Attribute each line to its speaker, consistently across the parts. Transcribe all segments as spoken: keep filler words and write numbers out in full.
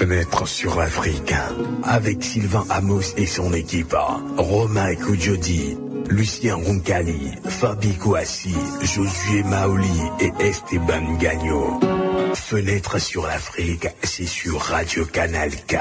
Speaker 1: Fenêtre sur l'Afrique, avec Sylvain Amos et son équipe, Romain Koudjodi, Lucien Roncalli, Fabi Kouassi, Josué Maoli et Esteban Gagno. Fenêtre sur l'Afrique, c'est sur Radio Canal K.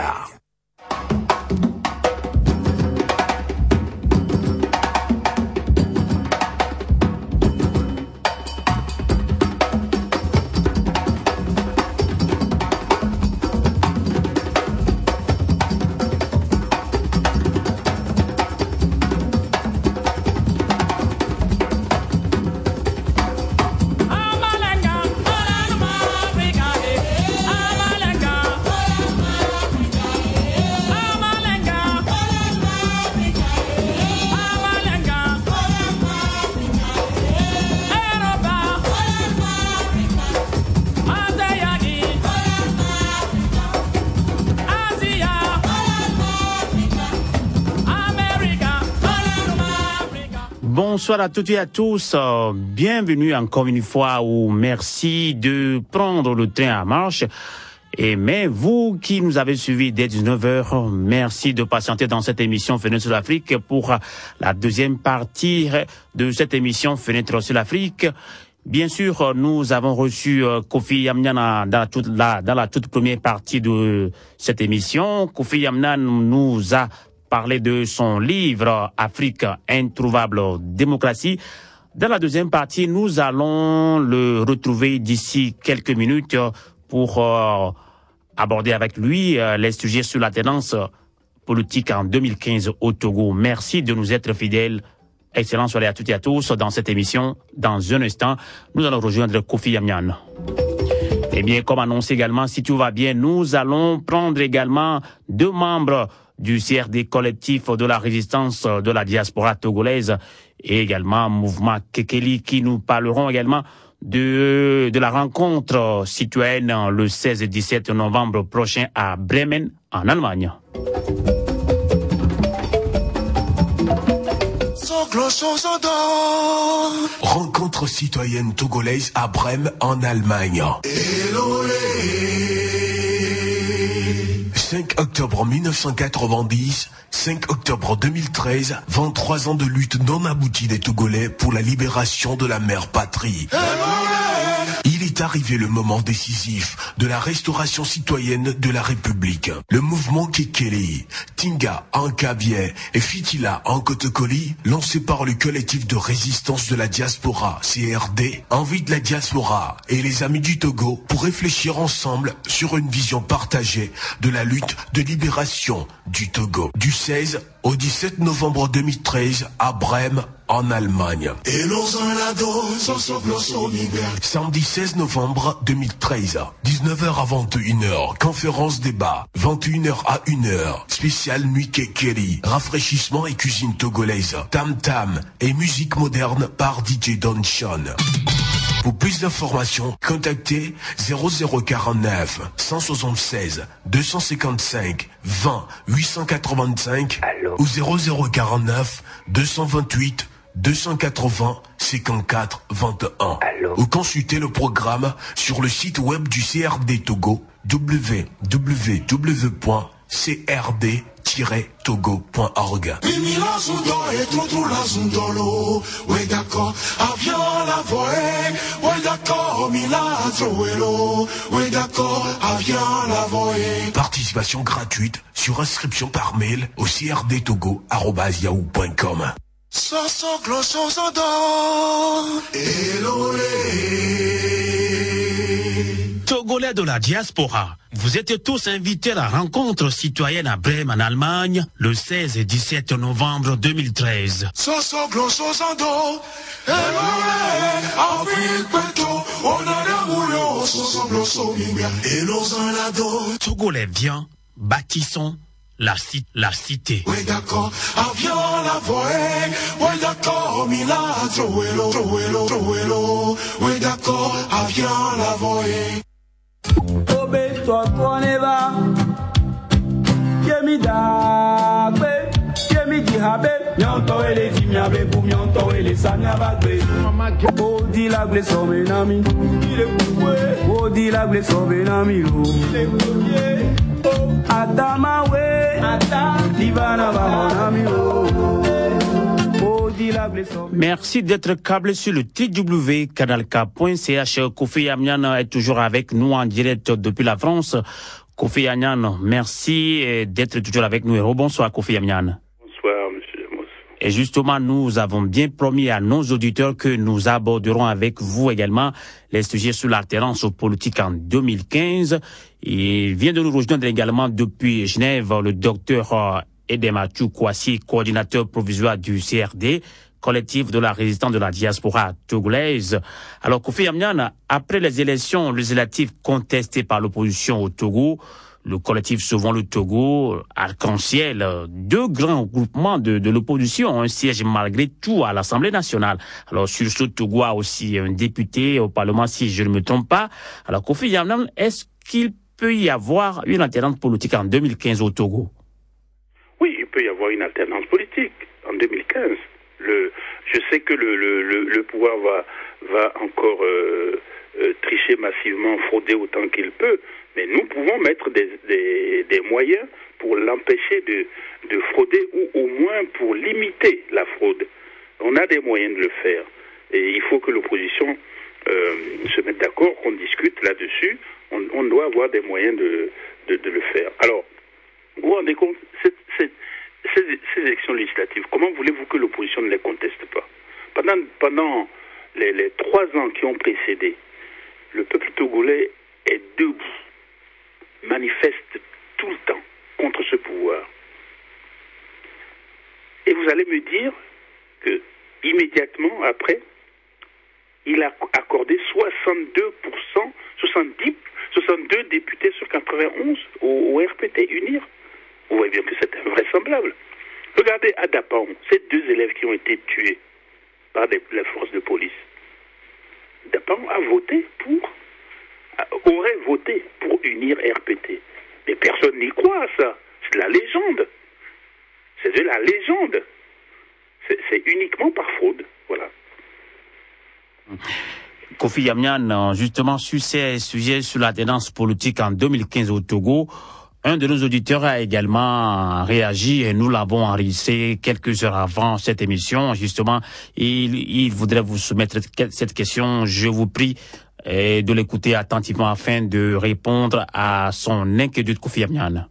Speaker 2: Bonsoir à toutes et à tous, bienvenue encore une fois ou merci de prendre le train à marche. Et mais vous qui nous avez suivis dès dix-neuf heures, merci de patienter dans cette émission Fenêtre sur l'Afrique pour la deuxième partie de cette émission Fenêtre sur l'Afrique. Bien sûr, nous avons reçu Kofi Yamna dans la toute, la, dans la toute première partie de cette émission. Kofi Yamna nous a parler de son livre Afrique introuvable démocratie. Dans la deuxième partie, nous allons le retrouver d'ici quelques minutes pour euh, aborder avec lui euh, les sujets sur la tendance politique en deux mille quinze au Togo. Merci de nous être fidèles. Excellente soirée à toutes et à tous dans cette émission. Dans un instant, nous allons rejoindre Kofi Yamnian. Eh bien, comme annoncé également, si tout va bien, nous allons prendre également deux membres du C R D collectif de la résistance de la diaspora togolaise et également mouvement Kekeli qui nous parleront également de, de la rencontre citoyenne le seize et dix-sept novembre prochain à Bremen en Allemagne.
Speaker 1: Rencontre citoyenne togolaise à Brême en Allemagne. cinq octobre mille neuf cent quatre-vingt-dix, cinq octobre deux mille treize, vingt-trois ans de lutte non aboutie des Togolais pour la libération de la mère patrie. Il est arrivé le moment décisif de la restauration citoyenne de la République. Le mouvement Kekeli, Tinga en Kabylie et Fitila en Kotokoli, lancé par le collectif de résistance de la diaspora, C R D, invite la diaspora et les amis du Togo pour réfléchir ensemble sur une vision partagée de la lutte de libération du Togo. Du seize au dix-sept novembre deux mille treize à Brême, en Allemagne. Samedi seize novembre deux mille treize, dix-neuf heures à vingt et une heures, conférence débat, vingt et une heures à une heure, spécial nuit Kekeli, rafraîchissement et cuisine togolaise, tam-tam et musique moderne par D J Don Sean. Pour plus d'informations, contactez zéro zéro quarante-neuf cent soixante-seize deux cent cinquante-cinq vingt huit cent quatre-vingt-cinq Allô. Ou zéro zéro quarante-neuf deux cent vingt-huit deux cent quatre-vingts cinquante-quatre vingt et un. Allô. Ou consultez le programme sur le site web du C R D Togo w w w point c r d tiret togo point org. Participation gratuite sur inscription par mail au c r d togo arobase yahoo point com.
Speaker 2: Togolais de la diaspora, vous êtes tous invités à la rencontre citoyenne à Brême en Allemagne le seize et dix-sept novembre deux mille treize. Togolais, viens, bâtissons la, ci- la cité.
Speaker 3: Oui d'accord, avion la voie, oui d'accord, Mila, Joelo, Joelo, Joelo, oui d'accord, avion la voie. Obe, toi, toi, neva, Yemida, Yemidi, Habe, Mianto, et les Imiabe, pour Mianto, et les Samiababe, Odi la gle somenami, il est coué, Odi la gle somenami, il est coué.
Speaker 2: Merci d'être câblé sur le T W canalka point c h. Kofi Yamian est toujours avec nous en direct depuis la France. Kofi Yamian, merci d'être toujours avec nous. Et rebonsoir Kofi Yamian.
Speaker 4: Bonsoir monsieur Amos.
Speaker 2: Et justement, nous avons bien promis à nos auditeurs que nous aborderons avec vous également les sujets sur l'alternance politique en deux mille quinze. Il vient de nous rejoindre également depuis Genève le docteur Edematou Kwasi, coordinateur provisoire du C R D, collectif de la résistance de la diaspora togolaise. Alors, Kofi Yamian, après les élections législatives contestées par l'opposition au Togo, le collectif Sauvons le Togo, Arc-en-Ciel, deux grands groupements de, de l'opposition, un siège malgré tout à l'Assemblée nationale. Alors, sur ce Togo a aussi un député au Parlement, si je ne me trompe pas. Alors, Kofi Yamian, est-ce qu'il peut y avoir une alternance politique en deux mille quinze au Togo?
Speaker 4: Oui, il peut y avoir une alternance politique en deux mille quinze. Le, je sais que le, le, le, le pouvoir va, va encore euh, euh, tricher massivement, frauder autant qu'il peut, mais nous pouvons mettre des, des, des moyens pour l'empêcher de, de frauder ou au moins pour limiter la fraude. On a des moyens de le faire et il faut que l'opposition euh, se mette d'accord, qu'on discute là-dessus. On, on doit avoir des moyens de, de, de le faire. Alors, vous vous rendez compte, cette, cette, ces, ces élections législatives, comment voulez-vous que l'opposition ne les conteste pas? Pendant, pendant les, les trois ans qui ont précédé, le peuple togolais est debout, manifeste tout le temps contre ce pouvoir. Et vous allez me dire que immédiatement après, il a accordé soixante-deux pour cent, soixante-dix, soixante-deux députés sur quatre-vingt-onze au, au R P T UNIR. Vous voyez bien que c'est invraisemblable. Regardez à Dapan, ces deux élèves qui ont été tués par des, les forces de police. Dapan a voté pour, a, aurait voté pour unir R P T. Mais personne n'y croit à ça. C'est de la légende. C'est de la légende. C'est, c'est uniquement par fraude. Voilà.
Speaker 2: Kofi Yamian, justement sur ces sujets sur la tendance politique en deux mille quinze au Togo, un de nos auditeurs a également réagi et nous l'avons enregistré quelques heures avant cette émission. Justement, il, il voudrait vous soumettre cette question. Je vous prie de l'écouter attentivement afin de répondre à son inquiétude, Kofi Yamian.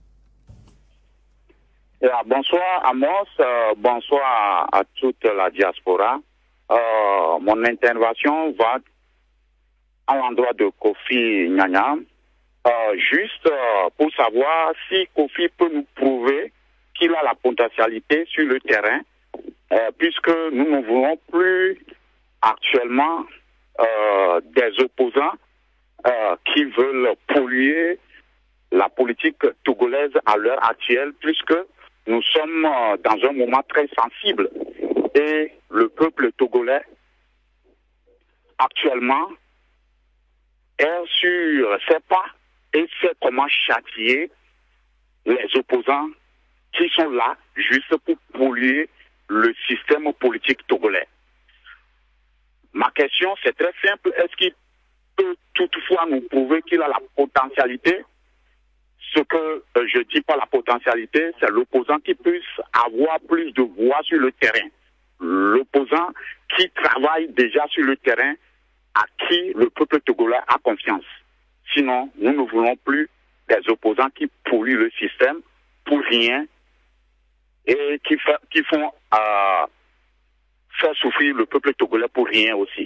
Speaker 5: Bonsoir Amos, euh, bonsoir à, à toute la diaspora. Euh, mon intervention va à l'endroit de Kofi Yamian, euh, juste euh, pour savoir si Kofi peut nous prouver qu'il a la potentialité sur le terrain, euh, puisque nous ne voulons plus actuellement euh, des opposants euh, qui veulent polluer la politique togolaise à l'heure actuelle, puisque nous sommes euh, dans un moment très sensible et le peuple togolais actuellement est sur ses pas et sait comment châtier les opposants qui sont là juste pour polluer le système politique togolais. Ma question, c'est très simple. Est-ce qu'il peut toutefois nous prouver qu'il a la potentialité? Ce que euh, je dis pas la potentialité, c'est l'opposant qui puisse avoir plus de voix sur le terrain. L'opposant qui travaille déjà sur le terrain, à qui le peuple togolais a confiance. Sinon, nous ne voulons plus des opposants qui polluent le système pour rien et qui, fait, qui font euh, faire souffrir le peuple togolais pour rien aussi.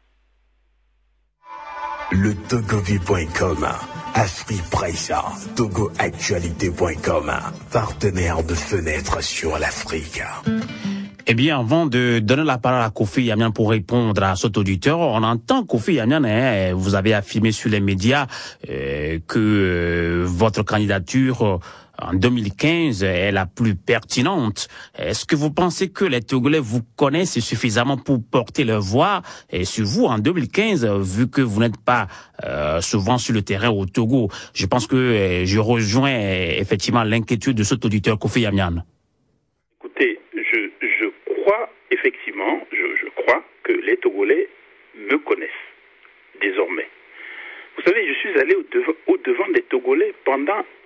Speaker 1: Le togovi point com, Afri Preissa, togoactualité point com, partenaire de Fenêtre sur l'Afrique.
Speaker 2: Eh bien, avant de donner la parole à Kofi Yamian pour répondre à cet auditeur, on entend Kofi Yamian, hein, vous avez affirmé sur les médias euh, que euh, votre candidature euh, en deux mille quinze est la plus pertinente. Est-ce que vous pensez que les Togolais vous connaissent suffisamment pour porter leur voix et sur vous en deux mille quinze, vu que vous n'êtes pas euh, souvent sur le terrain au Togo? Je pense que euh, je rejoins euh, effectivement l'inquiétude de cet auditeur Kofi Yamian.
Speaker 4: Écoutez, je, je crois effectivement, je, je crois que les Togolais me connaissent désormais. Vous savez, je suis allé au devant, au devant des Togolais pendant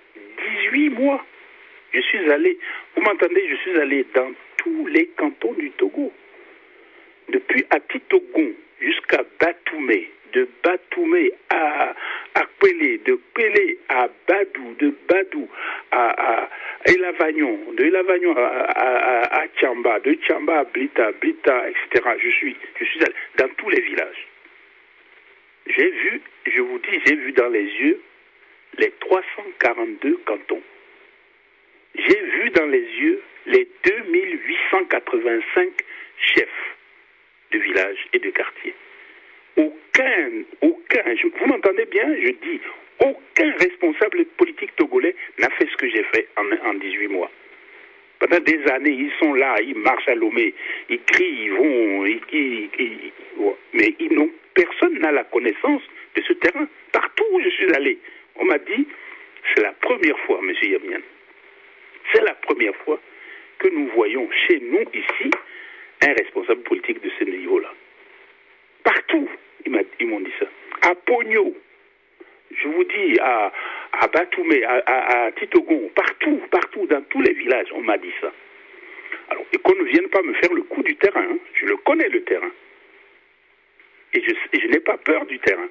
Speaker 4: dix-huit mois. Je suis allé, vous m'entendez, je suis allé dans tous les cantons du Togo. Depuis Atitogon jusqu'à Batoumé, de Batoumé à, à Kwele, de Kwele à Badou, de Badou à, à Elavagnon, de Elavagnon à, à, à Tchamba, de Tchamba à Blita, Blita, et cetera. Je suis, je suis allé dans tous les villages. J'ai vu, je vous dis, j'ai vu dans les yeux les trois cent quarante-deux cantons. J'ai vu dans les yeux les deux mille huit cent quatre-vingt-cinq chefs de villages et de quartiers. Aucun, aucun, je, vous m'entendez bien, je dis, aucun responsable politique togolais n'a fait ce que j'ai fait en, en dix-huit mois. Pendant des années, ils sont là, ils marchent à Lomé, ils crient, ils vont, ils, ils, ils, mais ils n'ont, personne n'a la connaissance de ce terrain. Partout où je suis allé, on m'a dit, c'est la première fois, M. Yamian, c'est la première fois que nous voyons chez nous ici un responsable politique de ce niveau-là. Partout, ils m'ont dit ça. À Pogno, je vous dis, à, à Batoumé, à, à, à Titogon, partout, partout, dans tous les villages, on m'a dit ça. Alors, et qu'on ne vienne pas me faire le coup du terrain, hein. Je le connais, le terrain. Et je, et je n'ai pas peur du terrain.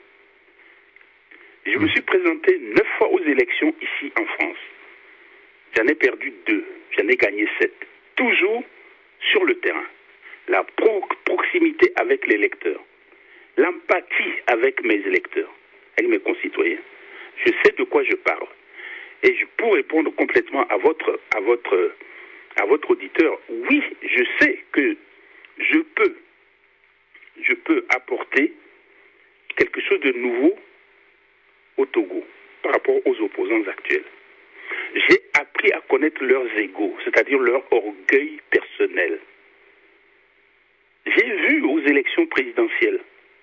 Speaker 4: Je me suis présenté neuf fois aux élections ici en France. J'en ai perdu deux, j'en ai gagné sept. Toujours sur le terrain. La pro proximité avec les électeurs. L'empathie avec mes électeurs, avec mes concitoyens. Je sais de quoi je parle. Et je, pour répondre complètement à votre, à votre, à votre auditeur, oui, je sais que je peux, je peux apporter quelque chose de nouveau au Togo par rapport aux opposants actuels. J'ai appris à connaître leurs égos, c'est-à-dire leur orgueil personnel. J'ai vu aux élections présidentielles,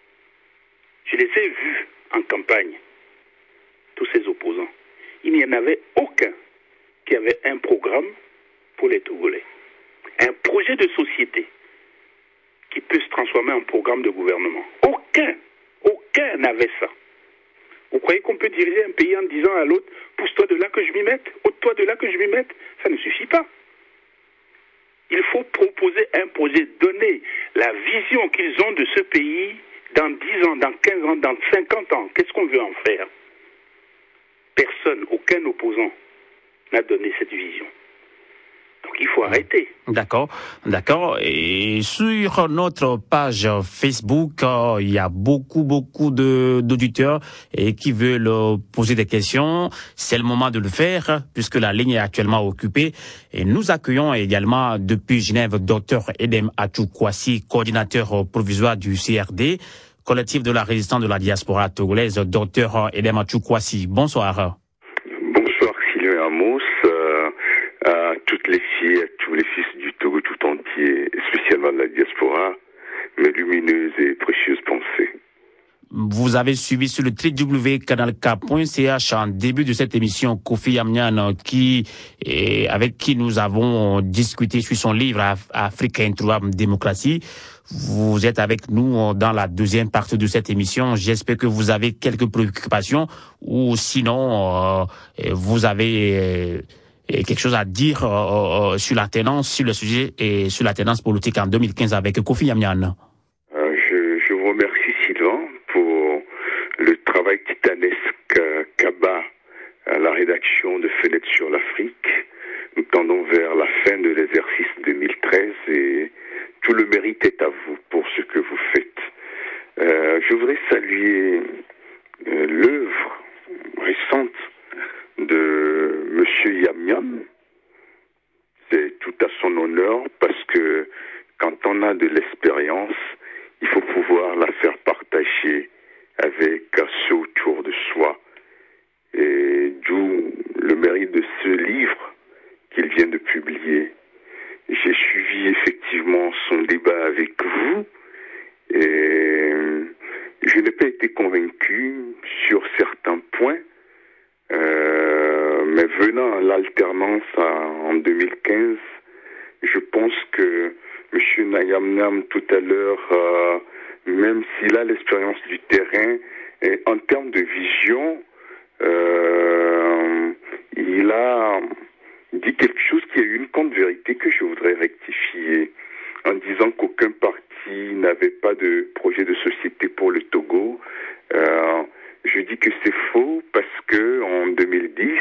Speaker 4: je les ai vus en campagne, tous ces opposants. Il n'y en avait aucun qui avait un programme pour les Togolais. Un projet de société qui peut se transformer en programme de gouvernement. Aucun, aucun n'avait ça. Vous croyez qu'on peut diriger un pays en disant à l'autre, pousse-toi de là que je m'y mette, ôte-toi de là que je m'y mette? Ça ne suffit pas. Il faut proposer un projet, donner la vision qu'ils ont de ce pays dans dix ans, dans quinze ans, dans cinquante ans. Qu'est-ce qu'on veut en faire? Personne, aucun opposant n'a donné cette vision. Donc il faut arrêter.
Speaker 2: D'accord, d'accord. Et sur notre page Facebook, euh, il y a beaucoup, beaucoup de d'auditeurs et qui veulent euh, poser des questions. C'est le moment de le faire puisque la ligne est actuellement occupée. Et nous accueillons également depuis Genève Docteur Edem Achoukwasi, coordinateur provisoire du C R D, collectif de la résistance de la diaspora togolaise. Docteur Edem Achoukwasi, bonsoir.
Speaker 6: Bonsoir Sylvain Amos. Euh... à toutes les filles, à tous les fils du Togo tout entier, spécialement de la diaspora, mes lumineuses et précieuses pensées.
Speaker 2: Vous avez suivi sur le w w w point canal k point c h en début de cette émission Kofi Yamian, qui, et avec qui nous avons discuté sur son livre Afrique Introuvable Démocratie. Vous êtes avec nous dans la deuxième partie de cette émission. J'espère que vous avez quelques préoccupations ou sinon euh, vous avez euh, Et quelque chose à dire euh, sur la tendance, sur le sujet et sur la tendance politique en deux mille quinze avec Kofi Yamian.
Speaker 6: Euh, je, je vous remercie Sylvain pour le travail titanesque qu'a bat à la rédaction de Fenêtre sur l'Afrique. Nous tendons vers la fin de l'exercice deux mille treize et tout le mérite est à vous pour ce que vous faites. Euh, je voudrais saluer euh, l'œuvre récente de Monsieur Yamian. C'est tout à son honneur parce que quand on a de l'expérience, il faut pouvoir la faire partager avec ceux autour de soi. Et d'où le mérite de ce livre qu'il vient de publier. J'ai suivi effectivement son débat avec vous et je n'ai pas été convaincu sur certains points. Euh, mais venant à l'alternance en deux mille quinze, je pense que M. Nayamnam tout à l'heure, euh, même s'il a l'expérience du terrain, et en termes de vision, euh, il a deux mille dix.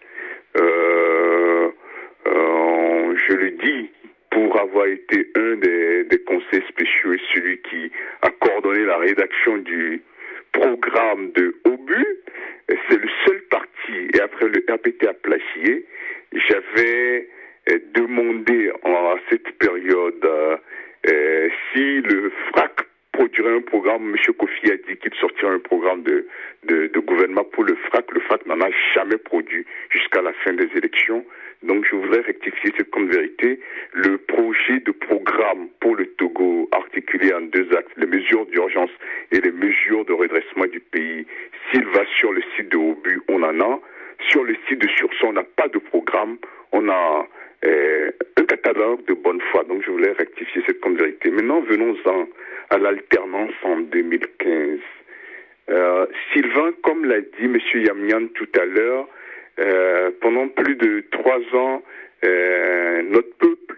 Speaker 6: Euh, euh, je le dis pour avoir été un des, des conseils spéciaux et celui qui a coordonné la rédaction du programme de Obu. C'est le seul parti, et après le R P T a plagié, j'avais demandé en, à cette période euh, euh, si le F R A C produirait un programme. M. Kofi a dit qu'il sortirait un programme de, de, de gouvernement pour le F R A C. Le F R A C n'en a jamais produit jusqu'à la fin des élections. Donc je voudrais rectifier cette comme vérité. Le projet de programme pour le Togo, articulé en deux axes, les mesures d'urgence et les mesures de redressement du pays, s'il va sur le site de Obu, on en a. Sur le site de Surson, on n'a pas de programme. On a euh, un catalogue de bonne foi. Donc je voulais rectifier cette comme vérité. Maintenant, venons-en à l'alternance en deux mille quinze. Euh, Sylvain, comme l'a dit M. Yamyan tout à l'heure, euh, pendant plus de trois ans, euh, notre peuple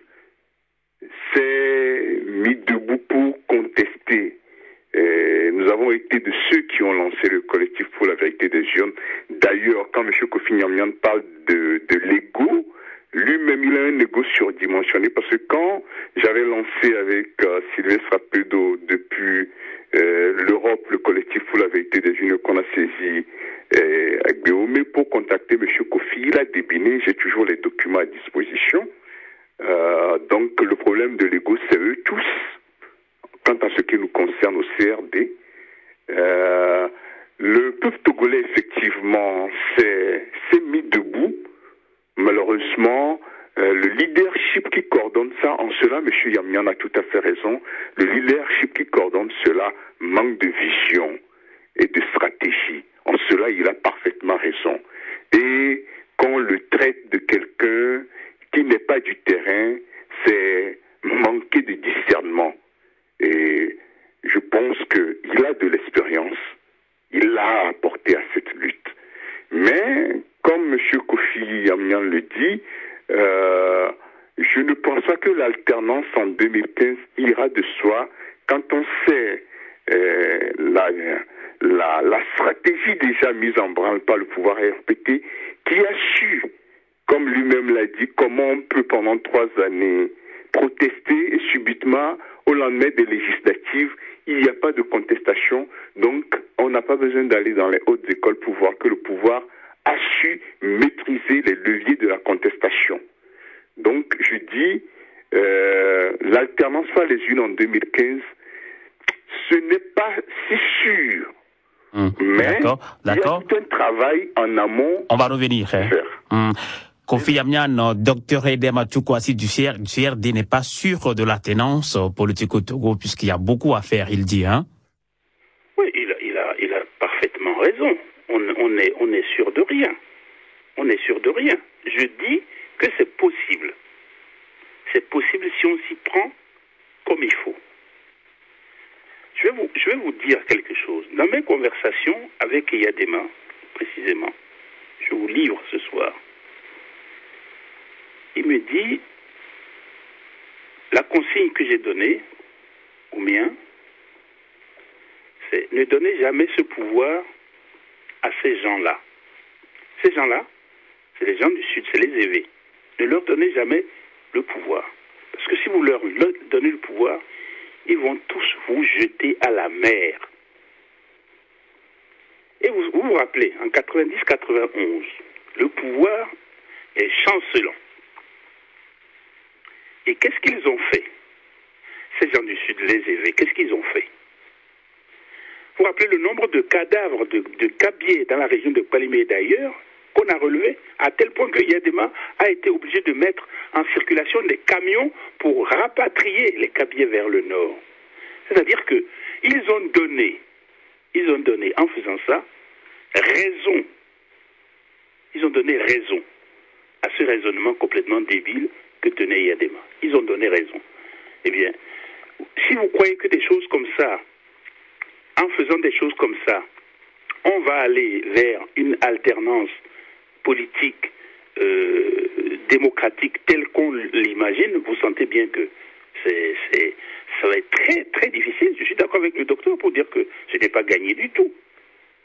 Speaker 6: s'est mis debout pour contester. Et nous avons été de ceux qui ont lancé le collectif pour la vérité des urnes. D'ailleurs, quand M. Kofi Yamyan parle de, de l'ego, lui-même, il a un ego surdimensionné parce que quand j'avais lancé avec euh, Sylvestre Rapedo depuis euh, l'Europe, le collectif pour la vérité des urnes qu'on a saisi euh, à Guéomé pour contacter M. Kofi, il a débiné, j'ai toujours les documents à disposition. Euh, donc le problème de l'ego, c'est eux tous. Quant à ce qui nous concerne au C R D, euh, le peuple togolais, effectivement, s'est, s'est mis debout. Malheureusement, euh, le leadership qui coordonne ça, en cela, M. Yamyan a tout à fait raison, le leadership qui coordonne cela manque de vision et de stratégie. En cela, il a parfaitement raison. Et quand on le traite de quelqu'un qui n'est pas du terrain, c'est manquer de discernement. Et je pense qu'il a de l'expérience, il l'a apporté à cette lutte. Mais, comme M. Kofi Yamyan le dit, euh, je ne pense pas que l'alternance en deux mille quinze ira de soi quand on sait euh, la, la, la stratégie déjà mise en branle par le pouvoir R P T qui a su, comme lui-même l'a dit, comment on peut pendant trois années protester et subitement, au lendemain des législatives, il n'y a pas de contestation. Donc, on n'a pas besoin d'aller dans les hautes écoles pour voir que le pouvoir a su maîtriser les leviers de la contestation. Donc, je dis, euh, l'alternance par les unes en deux mille quinze, ce n'est pas si sûr. Mmh, mais d'accord, d'accord. Il y a tout un travail en amont.
Speaker 2: On va revenir. Hein. Mmh. Kofi Yamyan, docteur Edem Atoukwasi du C R D n'est pas sûr de la tenance politique au Togo puisqu'il y a beaucoup à faire, il dit, hein?
Speaker 4: Oui, il a, il a, il a parfaitement raison. On, on est, on est sûr de rien. On est sûr de rien. Je dis que c'est possible. C'est possible si on s'y prend comme il faut. Je vais vous, je vais vous dire quelque chose. Dans mes conversations avec Eyadema, précisément, je vous livre ce soir. Il me dit, la consigne que j'ai donnée au mien, c'est ne donnez jamais ce pouvoir à ces gens-là. Ces gens-là, c'est les gens du Sud, c'est les évêques. Ne leur donnez jamais le pouvoir. Parce que si vous leur donnez le pouvoir, ils vont tous vous jeter à la mer. Et vous vous, vous rappelez, en quatre-vingt-dix quatre-vingt-onze, le pouvoir est chancelant. Et qu'est-ce qu'ils ont fait? Ces gens du Sud, les évêques, qu'est-ce qu'ils ont fait? Vous vous rappelez le nombre de cadavres de, de cabiers dans la région de Palimé et d'ailleurs qu'on a relevé à tel point que Yadema a été obligé de mettre en circulation des camions pour rapatrier les cabiers vers le nord. C'est-à-dire que ils ont donné, ils ont donné en faisant ça raison. Ils ont donné raison à ce raisonnement complètement débile que tenait Yadema. Ils ont donné raison. Eh bien, si vous croyez que des choses comme ça, en faisant des choses comme ça, on va aller vers une alternance politique euh, démocratique telle qu'on l'imagine, vous sentez bien que c'est, c'est, ça va être très très difficile. Je suis d'accord avec le docteur pour dire que ce n'est pas gagné du tout.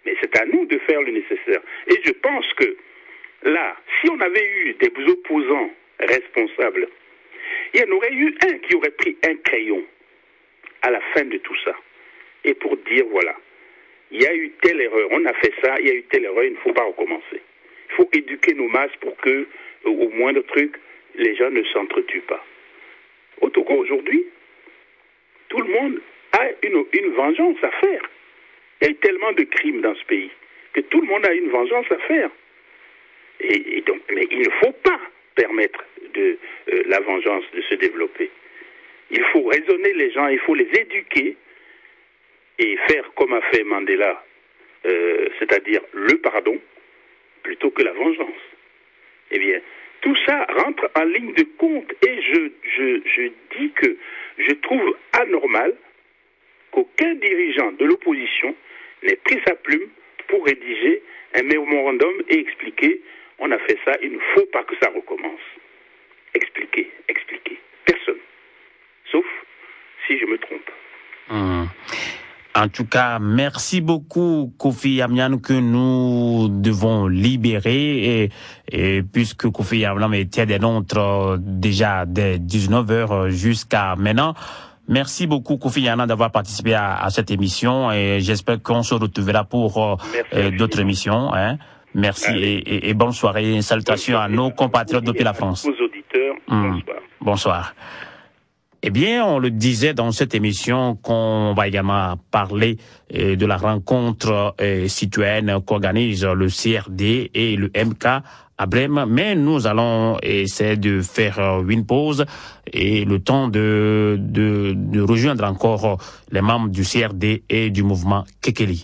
Speaker 4: Mais c'est à nous de faire le nécessaire. Et je pense que là, si on avait eu des opposants responsables, il y en aurait eu un qui aurait pris un crayon à la fin de tout ça. Et pour dire, voilà, il y a eu telle erreur, on a fait ça, il y a eu telle erreur, il ne faut pas recommencer. Il faut éduquer nos masses pour que, au moindre truc, les gens ne s'entretuent pas. Au Togo, aujourd'hui, tout le monde a une, une vengeance à faire. Il y a eu tellement de crimes dans ce pays que tout le monde a une vengeance à faire. Et, et donc, mais il ne faut pas permettre de euh, la vengeance de se développer. Il faut raisonner les gens, il faut les éduquer et faire comme a fait Mandela, euh, c'est-à-dire le pardon, plutôt que la vengeance. Eh bien, tout ça rentre en ligne de compte et je, je, je dis que je trouve anormal qu'aucun dirigeant de l'opposition n'ait pris sa plume pour rédiger un mémorandum et expliquer on a fait ça, il ne faut pas que ça recommence. Expliquer, expliquer. Personne. Sauf si je me trompe.
Speaker 2: Mmh. En tout cas, merci beaucoup, Kofi Yamyan, que nous devons libérer, et, et puisque Kofi Yamyan était des nôtres déjà dès dix-neuf heures jusqu'à maintenant. Merci beaucoup, Kofi Yamyan, d'avoir participé à, à cette émission, et j'espère qu'on se retrouvera pour euh, d'autres émissions. Hein. Merci et, et, et bonne soirée. Et salutations à nos compatriotes depuis la France.
Speaker 4: Aux auditeurs,
Speaker 2: mmh.
Speaker 4: bonsoir.
Speaker 2: Bonsoir. Eh bien, on le disait dans cette émission qu'on va également parler euh, de la rencontre euh, citoyenne qu'organise le C R D et le M K à Brême, mais nous allons essayer de faire euh, une pause et le temps de, de, de rejoindre encore les membres du C R D et du mouvement Kekeli.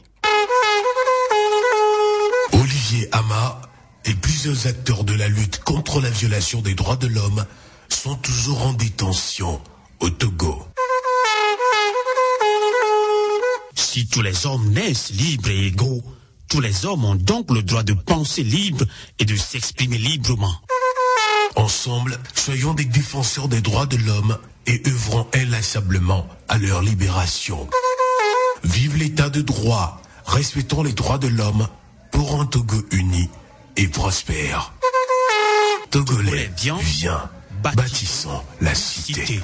Speaker 1: Olivier Hama et plusieurs acteurs de la lutte contre la violation des droits de l'homme sont toujours en détention au Togo. Si tous les hommes naissent libres et égaux, tous les hommes ont donc le droit de penser libre et de s'exprimer librement. Ensemble, soyons des défenseurs des droits de l'homme et œuvrons inlassablement à leur libération. Vive l'état de droit, respectons les droits de l'homme pour un Togo uni et prospère. Togolais, viens, viens, bâtissons la cité.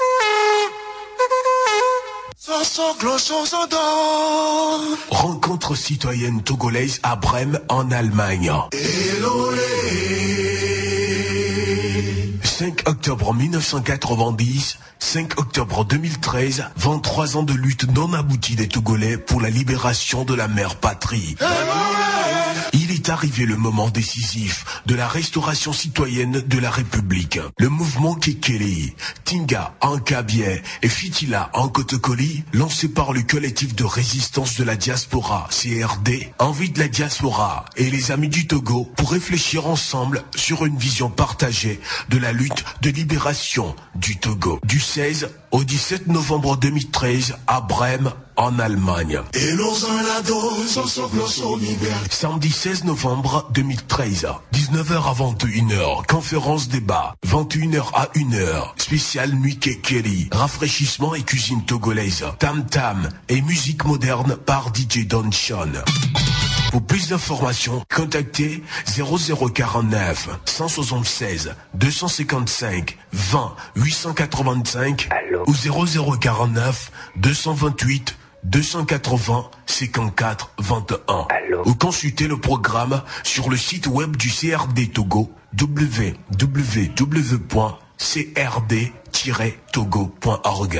Speaker 1: Rencontre citoyenne togolaise à Brême en Allemagne. cinq octobre mille neuf cent quatre-vingt-dix, cinq octobre deux mille treize, vingt-trois ans de lutte non aboutie des Togolais pour la libération de la mère patrie. Il est arrivé le moment décisif de la restauration citoyenne de la République. Le mouvement Kekeli, Tinga en Kabie et Fitila en Kotokoli, lancé par le collectif de résistance de la diaspora C R D, invite la diaspora et les amis du Togo pour réfléchir ensemble sur une vision partagée de la lutte de libération du Togo. Du seize au dix-sept novembre deux mille treize à Brême, en Allemagne. Samedi seize novembre deux mille treize, dix-neuf heures à vingt et une heures, conférence débat, vingt et une heures à une heure, spécial nuit Kekeli, rafraîchissement et cuisine togolaise, tam tam et musique moderne par D J Don Sean. Pour plus d'informations, contactez zéro zéro quarante-neuf, cent soixante-seize, deux cent cinquante-cinq, vingt, huit cent quatre-vingt-cinq. Allô? Ou zéro zéro quarante-neuf, deux cent vingt-huit, deux cent quatre-vingts, cinquante-quatre, vingt et un. Allô? Ou consultez le programme sur le site web du C R D Togo, w w w point c r d tiret togo point org.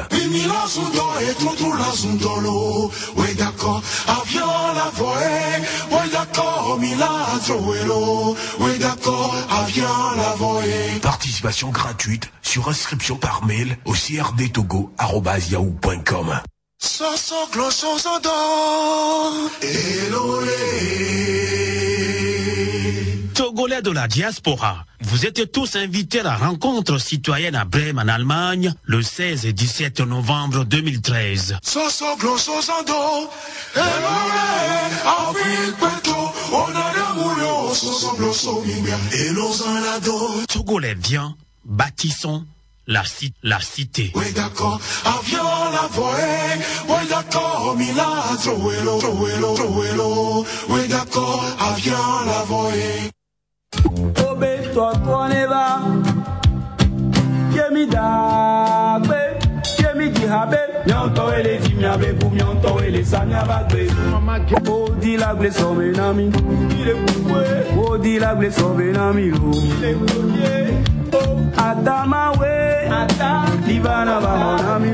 Speaker 1: Participation gratuite sur inscription par mail au c r d togo arobase yahoo point com.
Speaker 2: Togolais de la diaspora, vous êtes tous invités à la rencontre citoyenne à Brême en Allemagne le seize et dix-sept novembre deux mille treize. Togolais, viens, bâtissons la, la cité.
Speaker 3: Oui d'accord, avion la voie, oui d'accord, Mila, Joelo, Joelo, Joelo, oui d'accord, avion la voie.
Speaker 7: Obe, toi, toi, neva, Yemida, Yemidi, Habe, Mianto, et les Dimiabe, pour Mianto, et les Sanyabagbe, Odi la gle sobenami, il est poué, Odi la gle sobenami, il est poué. Adama we, Ata, Libana Bamonami,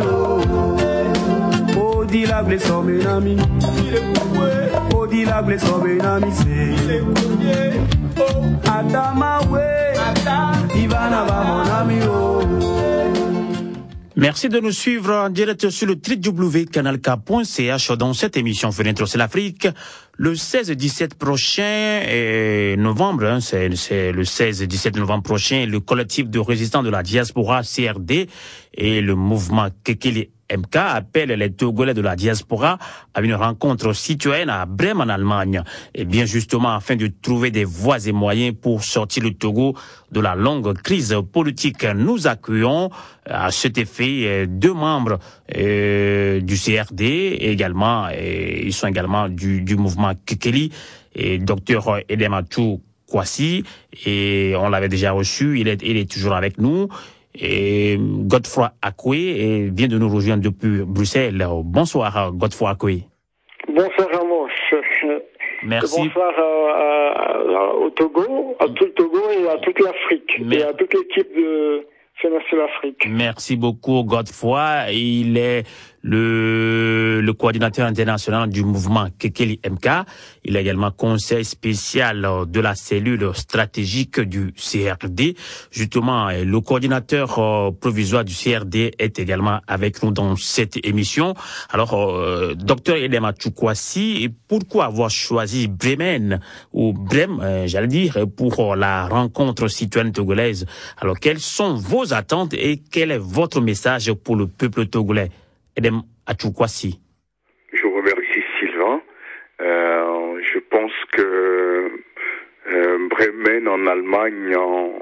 Speaker 7: oh, Odi la gle sobenami, il est poué, Odi la gle sobenami, il est poué. Adama we, Ata, Libana Bamonami, oh.
Speaker 2: Merci de nous suivre en direct sur le w w w point canal k point c h dans cette émission Fenêtre sur l'Afrique. Le seize et dix-sept prochain et novembre, hein, c'est, c'est le seize et dix-sept novembre prochain, le collectif de résistants de la diaspora C R D et le mouvement Kekeli M K appellent les Togolais de la diaspora à une rencontre citoyenne à Brême en Allemagne. Et bien justement afin de trouver des voies et moyens pour sortir le Togo de la longue crise politique. Nous accueillons à cet effet deux membres euh, du C R D et également, et ils sont également du, du mouvement Kekeli, et docteur Edematou Kwasi, et on l'avait déjà reçu, il est, il est toujours avec nous. Et Godefroy Akoué vient de nous rejoindre depuis Bruxelles. Bonsoir Godefroy Akoué.
Speaker 8: Bonsoir Ramos.
Speaker 2: Merci.
Speaker 8: Bonsoir à, à, au Togo, à tout le Togo et à toute l'Afrique. Mais... et à toute l'équipe de Fenêtre sur l'Afrique.
Speaker 2: Merci beaucoup Godefroy. Il est le, le coordinateur international du mouvement Kekeli M K. Il est également conseiller spécial de la cellule stratégique du C R D. Justement, le coordinateur provisoire du C R D est également avec nous dans cette émission. Alors, euh, docteur Edematou Kwasi, pourquoi avoir choisi Bremen ou Brême, euh, j'allais dire, pour la rencontre citoyenne togolaise? Alors, quelles sont vos attentes et quel est votre message pour le peuple togolais? Edematou Kwasi.
Speaker 6: Je vous remercie Sylvain. Euh, je pense que euh, Bremen en Allemagne,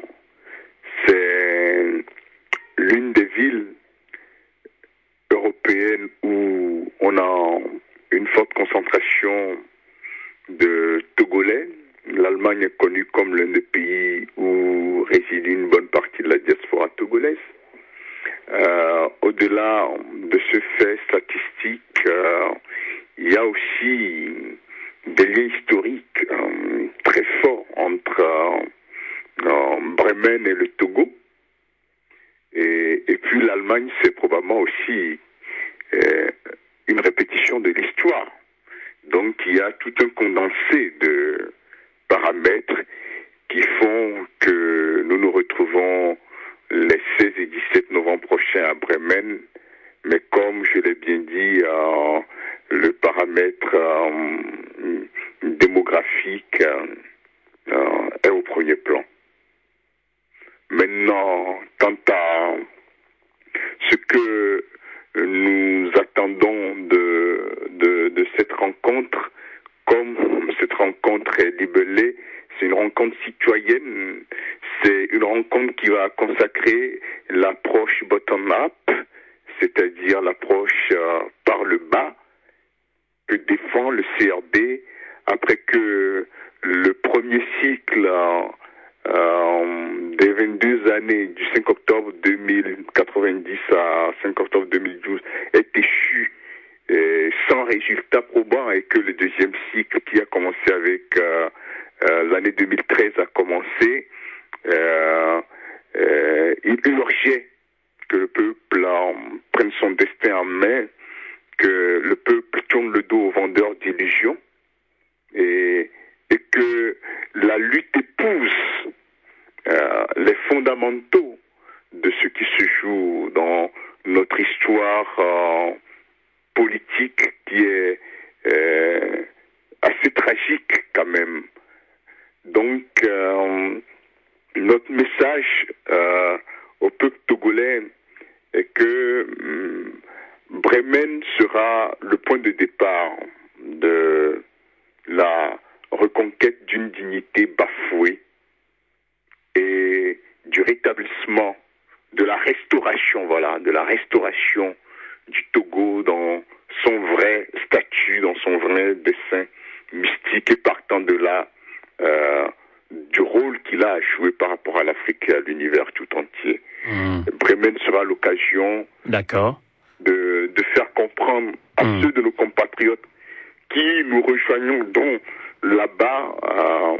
Speaker 6: c'est l'une des villes européennes où on a une forte concentration de Togolais. L'Allemagne est connue comme l'un des pays où réside une bonne partie de la diaspora togolaise. Euh, au-delà de ce fait statistique, euh, il y a aussi des liens historiques euh, très forts entre euh, Bremen et le Togo. Et, et puis l'Allemagne, c'est probablement aussi euh, une répétition de l'histoire. Donc il y a tout un condensé de paramètres qui font que nous nous retrouvons les seize et dix-sept novembre prochains à Bremen, mais comme je l'ai bien dit, euh, le paramètre euh, démographique euh, est au premier plan. Maintenant, quant à ce que nous attendons de, de, de cette rencontre, comme cette rencontre est libellée, c'est une rencontre citoyenne, c'est une rencontre qui va consacrer l'approche bottom-up, c'est-à-dire l'approche euh, par le bas, que défend le C R D après que le premier cycle euh, euh, des vingt-deux années du cinq octobre deux mille quatre-vingt-dix à cinq octobre deux mille douze est échu euh, sans résultat probant et que le deuxième cycle qui a commencé avec euh, euh, l'année deux mille treize a commencé, euh, euh, il urgeait que le peuple euh, prenne son destin en main, que le peuple tourne le dos aux vendeurs d'illusions et, et que la lutte épouse euh, les fondamentaux de ce qui se joue dans notre histoire euh, politique qui est euh, assez tragique quand même. Donc, euh, notre message euh, au peuple togolais est que hum, Bremen sera le point de départ de la reconquête d'une dignité bafouée et du rétablissement de la restauration, voilà, de la restauration du Togo dans son vrai statut, dans son vrai dessein mystique, et partant de là, euh, du rôle qu'il a à jouer par rapport à l'Afrique et à l'univers tout entier. Mmh. Bremen sera l'occasion
Speaker 2: D'accord.
Speaker 6: De, de faire comprendre à mmh. ceux de nos compatriotes qui nous rejoignons donc là-bas euh,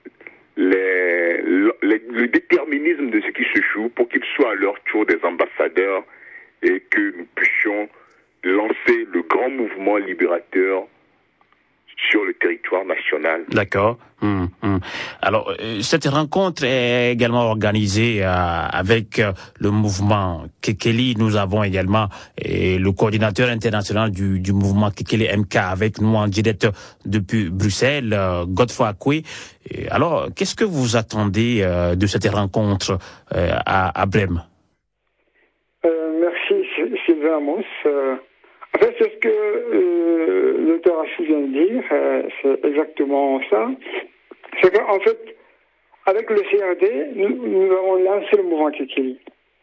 Speaker 6: les, les, le déterminisme de ce qui se joue pour qu'ils soient à leur tour des ambassadeurs et que nous puissions lancer le grand mouvement libérateur sur le territoire national.
Speaker 2: D'accord. Hum, hum. Alors, euh, cette rencontre est également organisée euh, avec euh, le mouvement Kekeli. Nous avons également euh, le coordinateur international du, du mouvement Kekeli M K avec nous en direct depuis Bruxelles, euh, Godefroy Akwe. Et alors, qu'est-ce que vous attendez euh, de cette rencontre euh, à, à Brême?
Speaker 8: euh, Merci Sylvain Amos. Euh... En fait, c'est ce que euh, le docteur Achou vient de dire, euh, c'est exactement ça. C'est qu'en fait, avec le C R D, nous, nous avons lancé le mouvement Kekeli.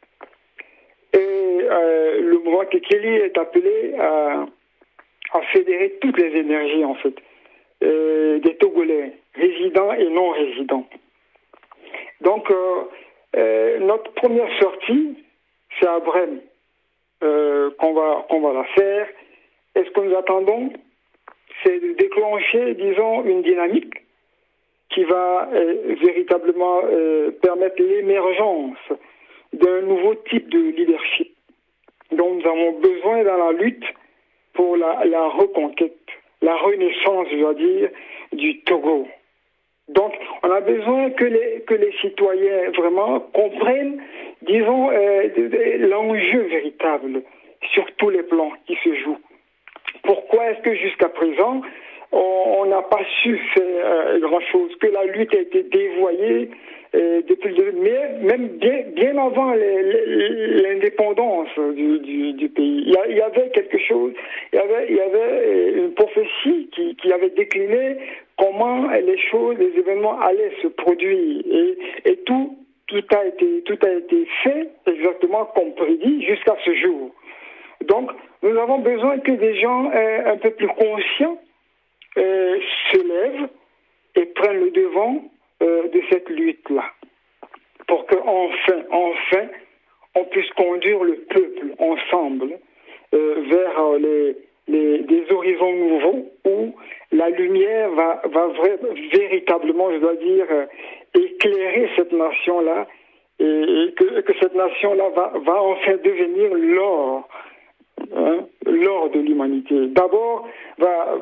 Speaker 8: Et euh, le mouvement Kekeli est appelé à, à fédérer toutes les énergies, en fait, euh, des Togolais, résidents et non résidents. Donc, euh, euh, notre première sortie, c'est à Brême. Euh, qu'on va qu'on va la faire. Et ce que nous attendons, c'est de déclencher, disons, une dynamique qui va euh, véritablement euh, permettre l'émergence d'un nouveau type de leadership dont nous avons besoin dans la lutte pour la, la reconquête, la renaissance, je dois dire, du Togo. Donc, on a besoin que les, que les citoyens vraiment comprennent, disons, euh, de, de, l'enjeu véritable sur tous les plans qui se jouent. Pourquoi est-ce que jusqu'à présent, on n'a pas su faire euh, grand-chose, que la lutte a été dévoyée euh, depuis le, mais même bien, bien avant les, les, l'indépendance du, du, du pays. Il y, a, il y avait quelque chose, il y avait, il y avait une prophétie qui, qui avait décliné comment les choses, les événements allaient se produire, et, et tout, tout a été, tout a été fait exactement comme prédit jusqu'à ce jour. Donc, nous avons besoin que des gens euh, un peu plus conscients euh, se lèvent et prennent le devant euh, de cette lutte-là, pour que enfin, enfin, on puisse conduire le peuple ensemble euh, vers euh, les, les des horizons nouveaux où la lumière va, va vrai, véritablement, je dois dire, euh, éclairer cette nation-là, et, et que, que cette nation-là va, va enfin devenir l'or, hein, l'or de l'humanité. D'abord, va,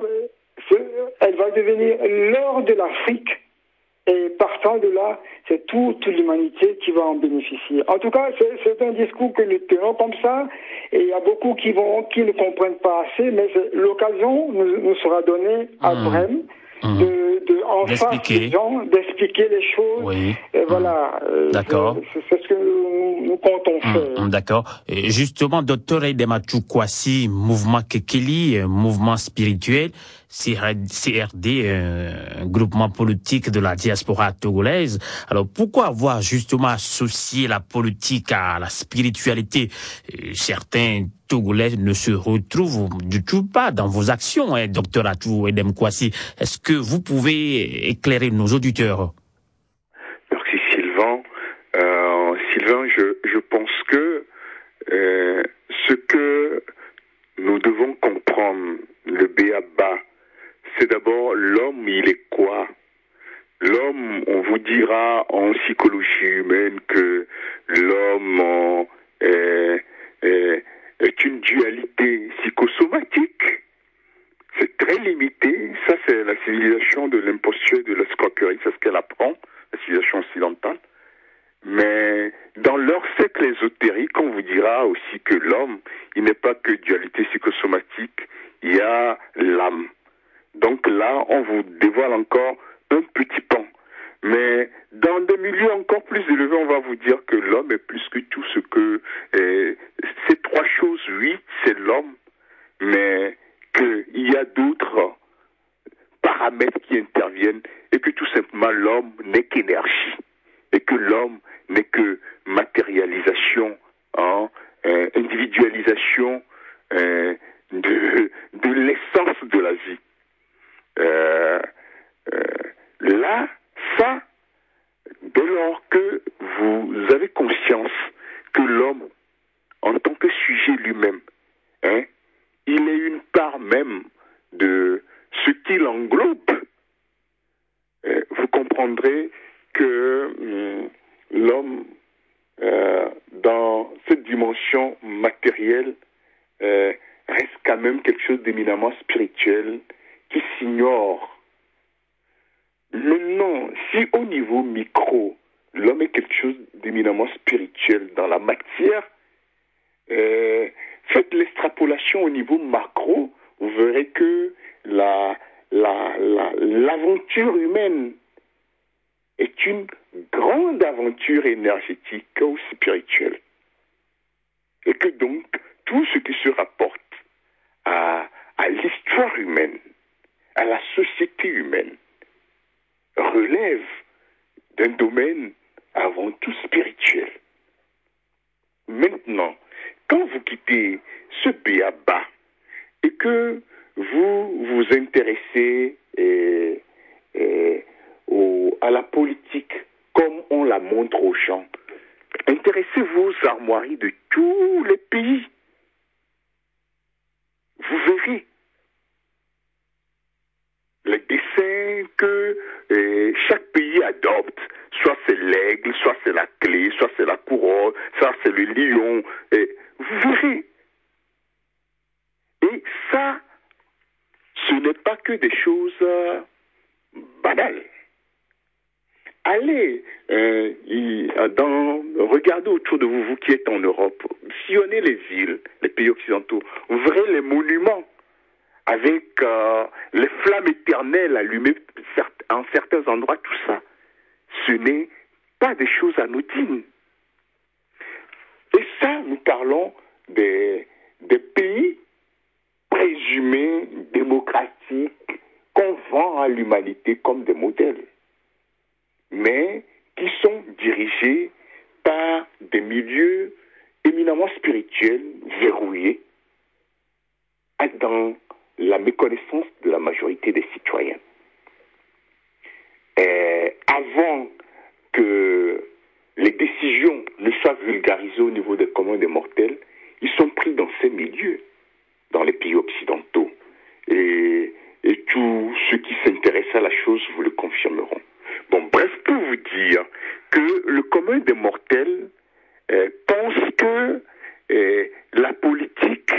Speaker 8: elle va devenir l'or de l'Afrique, et partant de là, c'est toute l'humanité qui va en bénéficier. En tout cas, c'est, c'est un discours que nous tenons comme ça, et il y a beaucoup qui vont, qui ne comprennent pas assez, mais l'occasion nous, nous sera donnée à mmh. Brême mmh. de, de en face des gens, d'expliquer les choses.
Speaker 2: Oui.
Speaker 8: Et mmh. voilà.
Speaker 2: D'accord.
Speaker 8: C'est, c'est ce que nous, nous comptons mmh. faire.
Speaker 2: D'accord. Et justement, docteur Aidematou Kwasi, mouvement Kekeli, mouvement spirituel, C R D, un groupement politique de la diaspora togolaise. Alors, pourquoi avoir justement associé la politique à la spiritualité? Certains Togolais ne se retrouvent du tout pas dans vos actions, hein, docteur Atou Edem Kwasi. Est-ce que vous pouvez éclairer nos auditeurs?
Speaker 6: Merci Sylvain. Euh, Sylvain, je, je pense que euh, ce que nous devons comprendre, le b.a.-ba, c'est d'abord l'homme, il est quoi? L'homme, on vous dira en psychologie humaine que l'homme en, est, est, est une dualité psychosomatique. C'est très limité. Ça, c'est la civilisation de l'imposture et de l'escroquerie. C'est ce qu'elle apprend, la civilisation occidentale. Mais dans leur cercle ésotérique, on vous dira aussi que l'homme, il n'est pas que dualité psychosomatique, il y a l'âme. Donc là, on vous dévoile encore un petit pan. Mais dans des milieux encore plus élevés, on va vous dire que l'homme est plus que tout ce que... Eh, ces trois choses, oui, c'est l'homme, mais qu'il y a d'autres paramètres qui interviennent et que tout simplement l'homme n'est qu'énergie et que l'homme n'est que matérialisation là, ça, dès lors que vous avez conscience que l'homme, en tant que sujet lui-même, hein, il est une part même de ce qu'il englobe, euh, vous comprendrez que euh, l'homme, euh, dans cette dimension matérielle, euh, reste quand même quelque chose d'éminemment spirituel qui s'ignore. Maintenant, si au niveau micro, l'homme est quelque chose d'éminemment spirituel dans la matière, euh, faites l'extrapolation au niveau macro, vous verrez que la, la, la, l'aventure humaine est une grande aventure énergétique ou spirituelle. Et que donc, tout ce qui se rapporte à, à l'histoire humaine, à la société humaine, relève d'un domaine avant tout spirituel. Maintenant, quand vous quittez ce b.a.-ba et que vous vous intéressez et, et, au, à la politique comme on la montre aux gens, intéressez-vous aux armoiries de tous les pays. Vous verrez les dessins que eh, chaque pays adopte, soit c'est l'aigle, soit c'est la clé, soit c'est la couronne, soit c'est le lion, et vous verrez. Et ça, ce n'est pas que des choses euh, banales. Allez, euh, dans, regardez autour de vous, vous qui êtes en Europe, sillonnez les villes, les pays occidentaux, vous verrez les monuments avec euh, les flammes éternelles allumées en certains endroits, tout ça. Ce n'est pas des choses anodines. Et ça, nous parlons des, des pays présumés démocratiques qu'on vend à l'humanité comme des modèles, mais qui sont dirigés par des milieux éminemment spirituels, verrouillés, dans la méconnaissance de la majorité des citoyens. Et avant que les décisions ne soient vulgarisées au niveau des communs des mortels, ils sont pris dans ces milieux, dans les pays occidentaux. Et, et tous ceux qui s'intéressent à la chose vous le confirmeront. Bon, bref, pour vous dire que le commun des mortels euh, pense que euh, la politique,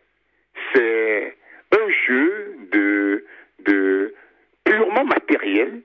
Speaker 6: c'est un jeu de, de purement matériel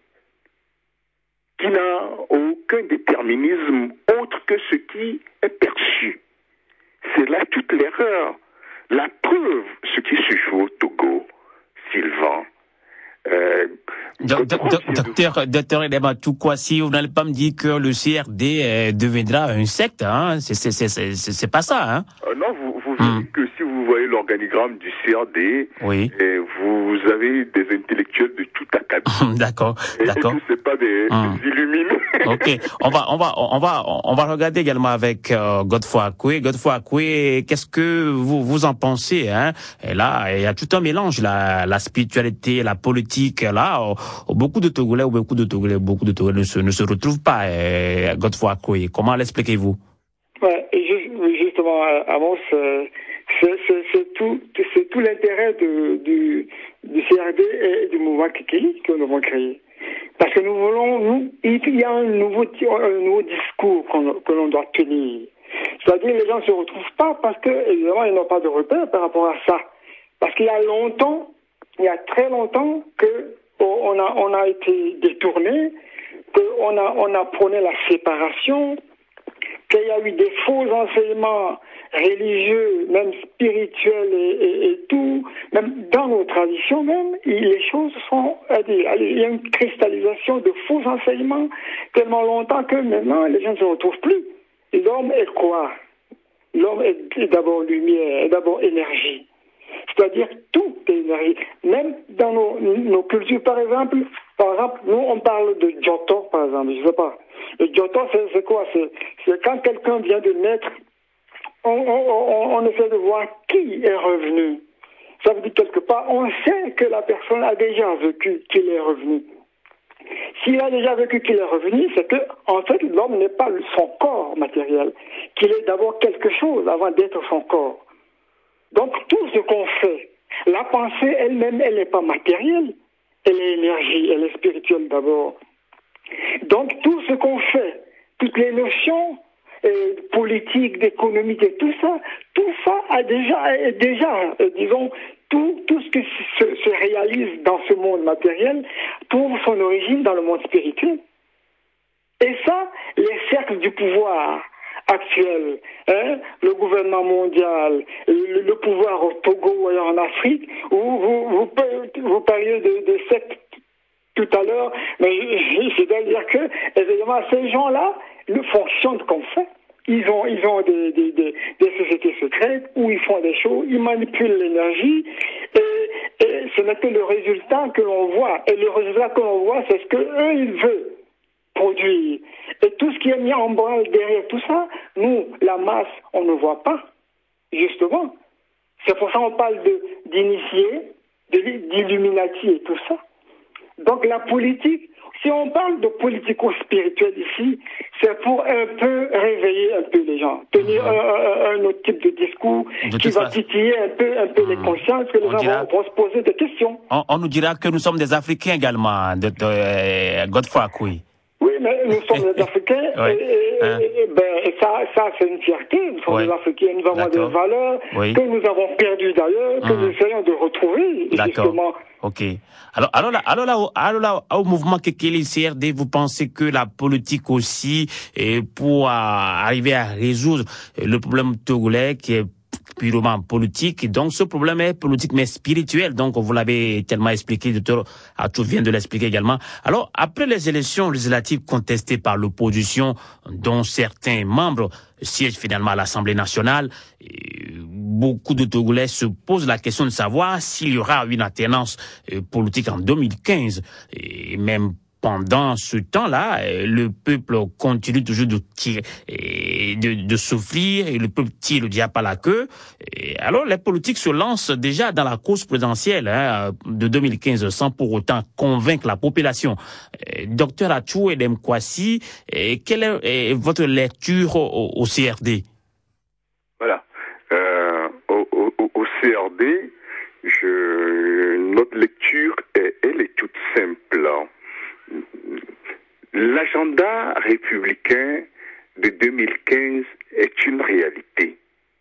Speaker 6: qui n'a aucun déterminisme autre que ce qui est perçu. C'est là toute l'erreur. La preuve, ce qui se joue au Togo, Sylvain. Euh,
Speaker 2: Docteur, docteur Edema Toukwasi, vous n'allez pas me dire que le C R D euh, deviendra un secte, hein? C'est, c'est, c'est, c'est, c'est pas ça, hein?
Speaker 6: Euh, non, vous, vous verrez mm. que si vous voyez l'organigramme du C R D,
Speaker 2: oui.
Speaker 6: et vous avez des intellectuels de tout acabit.
Speaker 2: D'accord,
Speaker 6: et,
Speaker 2: d'accord.
Speaker 6: Et que c'est pas des, mm. des illuminés.
Speaker 2: Ok, on va, on va, on va, on va regarder également avec euh, Godefroy Akoué. Godefroy Akoué, qu'est-ce que vous vous en pensez, hein? Et là, il y a tout un mélange, la, la spiritualité, la politique, là, oh, oh, beaucoup de Togolais ou beaucoup de Togolais, beaucoup de Togolais ne se, ne se retrouvent pas. Eh, Godefroy Akoué, comment l'expliquez-vous?
Speaker 8: Ouais, justement, Amos, c'est, c'est, c'est tout, c'est tout l'intérêt de, du, du C R D et du mouvement Kikili que nous avons créé. Parce que nous voulons, nous, il y a un nouveau, un nouveau discours qu'on, que l'on doit tenir. C'est-à-dire, les gens ne se retrouvent pas parce que, évidemment, ils n'ont pas de repère par rapport à ça. Parce qu'il y a longtemps, il y a très longtemps que on a, on a été détourné, qu'on a, on a prôné la séparation, qu'il y a eu des faux enseignements religieux, même spirituels et, et, et tout, même dans nos traditions même, les choses sont, il y a une cristallisation de faux enseignements tellement longtemps que maintenant les gens ne se retrouvent plus. L'homme est quoi? L'homme est d'abord lumière, est d'abord énergie. C'est-à-dire tout est énergie. Même dans nos, nos cultures, par exemple, par exemple, nous on parle de Djoto, par exemple, je sais pas. Le Djoto, c'est, c'est quoi? C'est, c'est quand quelqu'un vient de naître, on, on, on essaie de voir qui est revenu. Ça veut dire quelque part, on sait que la personne a déjà vécu, qu'il est revenu. S'il a déjà vécu qu'il est revenu, c'est que, en fait, l'homme n'est pas son corps matériel, qu'il est d'abord quelque chose avant d'être son corps. Donc, tout ce qu'on fait, la pensée elle-même, elle n'est pas matérielle, elle est énergie, elle est spirituelle d'abord. Donc, tout ce qu'on fait, toutes les notions euh, politiques, d'économie et tout ça, tout ça a déjà, déjà euh, disons, tout, tout ce qui se, se réalise dans ce monde matériel trouve son origine dans le monde spirituel. Et ça, les cercles du pouvoir actuel, hein, le gouvernement mondial, le, le pouvoir au Togo ou en Afrique, où vous, vous, vous parliez de, de sectes tout à l'heure, mais c'est-à-dire que, évidemment, ces gens-là ne fonctionnent comme ça. Ils ont, ils ont des, des, des, des sociétés secrètes où ils font des choses, ils manipulent l'énergie, et, et ce n'est que le résultat que l'on voit. Et le résultat que l'on voit, c'est ce qu'eux, ils veulent produire. Et tout ce qui est mis en branle derrière tout ça, nous, la masse, on ne voit pas, justement. C'est pour ça qu'on parle de, d'initiés, de, d'illuminati et tout ça. Donc la politique, si on parle de politico-spirituel ici, c'est pour un peu réveiller un peu les gens, tenir mmh. un, un, un autre type de discours de qui va titiller un peu, un peu mmh. les consciences, que les gens dira, vont, vont se poser des questions.
Speaker 2: On, on nous dira que nous sommes des Africains également, de, de, de Godefroy Akouy.
Speaker 8: Oui, mais nous sommes des Africains, oui. et, et, hein? et ben, ça, ça c'est une fierté, nous sommes oui. des Africains, nous avons D'accord. des valeurs oui. que nous avons perdues d'ailleurs, que mmh. nous essayons de retrouver,
Speaker 2: D'accord.
Speaker 8: justement.
Speaker 2: Ok. Alors, alors là, alors là, alors là, au mouvement Kekeli C R D, vous pensez que la politique aussi, et pour arriver à résoudre le problème togolais qui est purement politique. Donc, ce problème est politique, mais spirituel. Donc, vous l'avez tellement expliqué, le docteur Atou vient de l'expliquer également. Alors, après les élections législatives contestées par l'opposition, dont certains membres siègent finalement à l'Assemblée nationale, beaucoup de Togolais se posent la question de savoir s'il y aura une alternance politique en deux mille quinze. Et même pendant ce temps-là, le peuple continue toujours de tirer, de, de souffrir, et le peuple tire le diable à la queue. Et alors, les politiques se lancent déjà dans la course présidentielle hein, de deux mille quinze sans pour autant convaincre la population. Et, docteur Atou Edem Kwasi, et quelle est et votre lecture au, au C R D?
Speaker 6: Voilà. Euh, au, au, au C R D, je, notre lecture, est, elle est toute simple. L'agenda républicain de deux mille quinze est une réalité.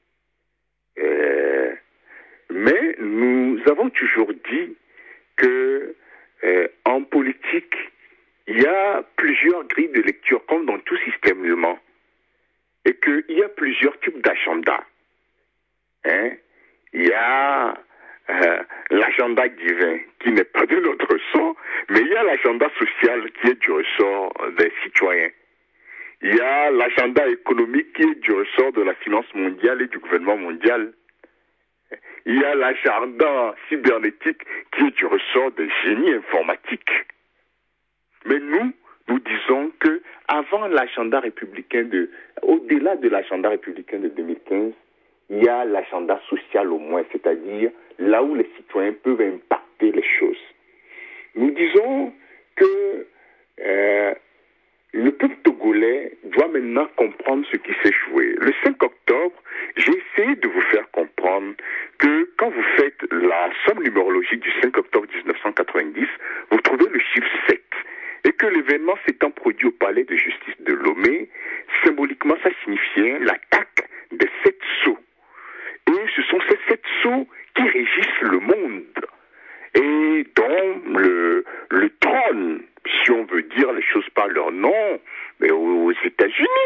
Speaker 6: Euh, mais nous avons toujours dit que euh, en politique, il y a plusieurs grilles de lecture, comme dans tout système humain, et qu'il y a plusieurs types d'agenda. Hein? Il y a euh, l'agenda divin, qui n'est pas de notre sang, mais il y a l'agenda social qui est du ressort des citoyens. Il y a l'agenda économique qui est du ressort de la finance mondiale et du gouvernement mondial. Il y a l'agenda cybernétique qui est du ressort des génies informatiques. Mais nous, nous disons que avant l'agenda républicain de, au-delà de l'agenda républicain de deux mille quinze, il y a l'agenda social au moins, c'est-à-dire là où les citoyens peuvent impacter les choses. Nous disons que euh, le peuple togolais doit maintenant comprendre ce qui s'est joué. Le cinq octobre, j'ai essayé de vous faire comprendre que quand vous faites la somme numérologique du cinq octobre mille neuf cent quatre-vingt-dix, vous trouvez le chiffre sept. Et que l'événement s'étant produit au palais de justice de Lomé, symboliquement ça signifiait l'attaque des sept sceaux. Et ce sont ces sept sceaux qui régissent le monde. Et dont le, le trône, si on veut dire les choses par leur nom, mais aux États-Unis.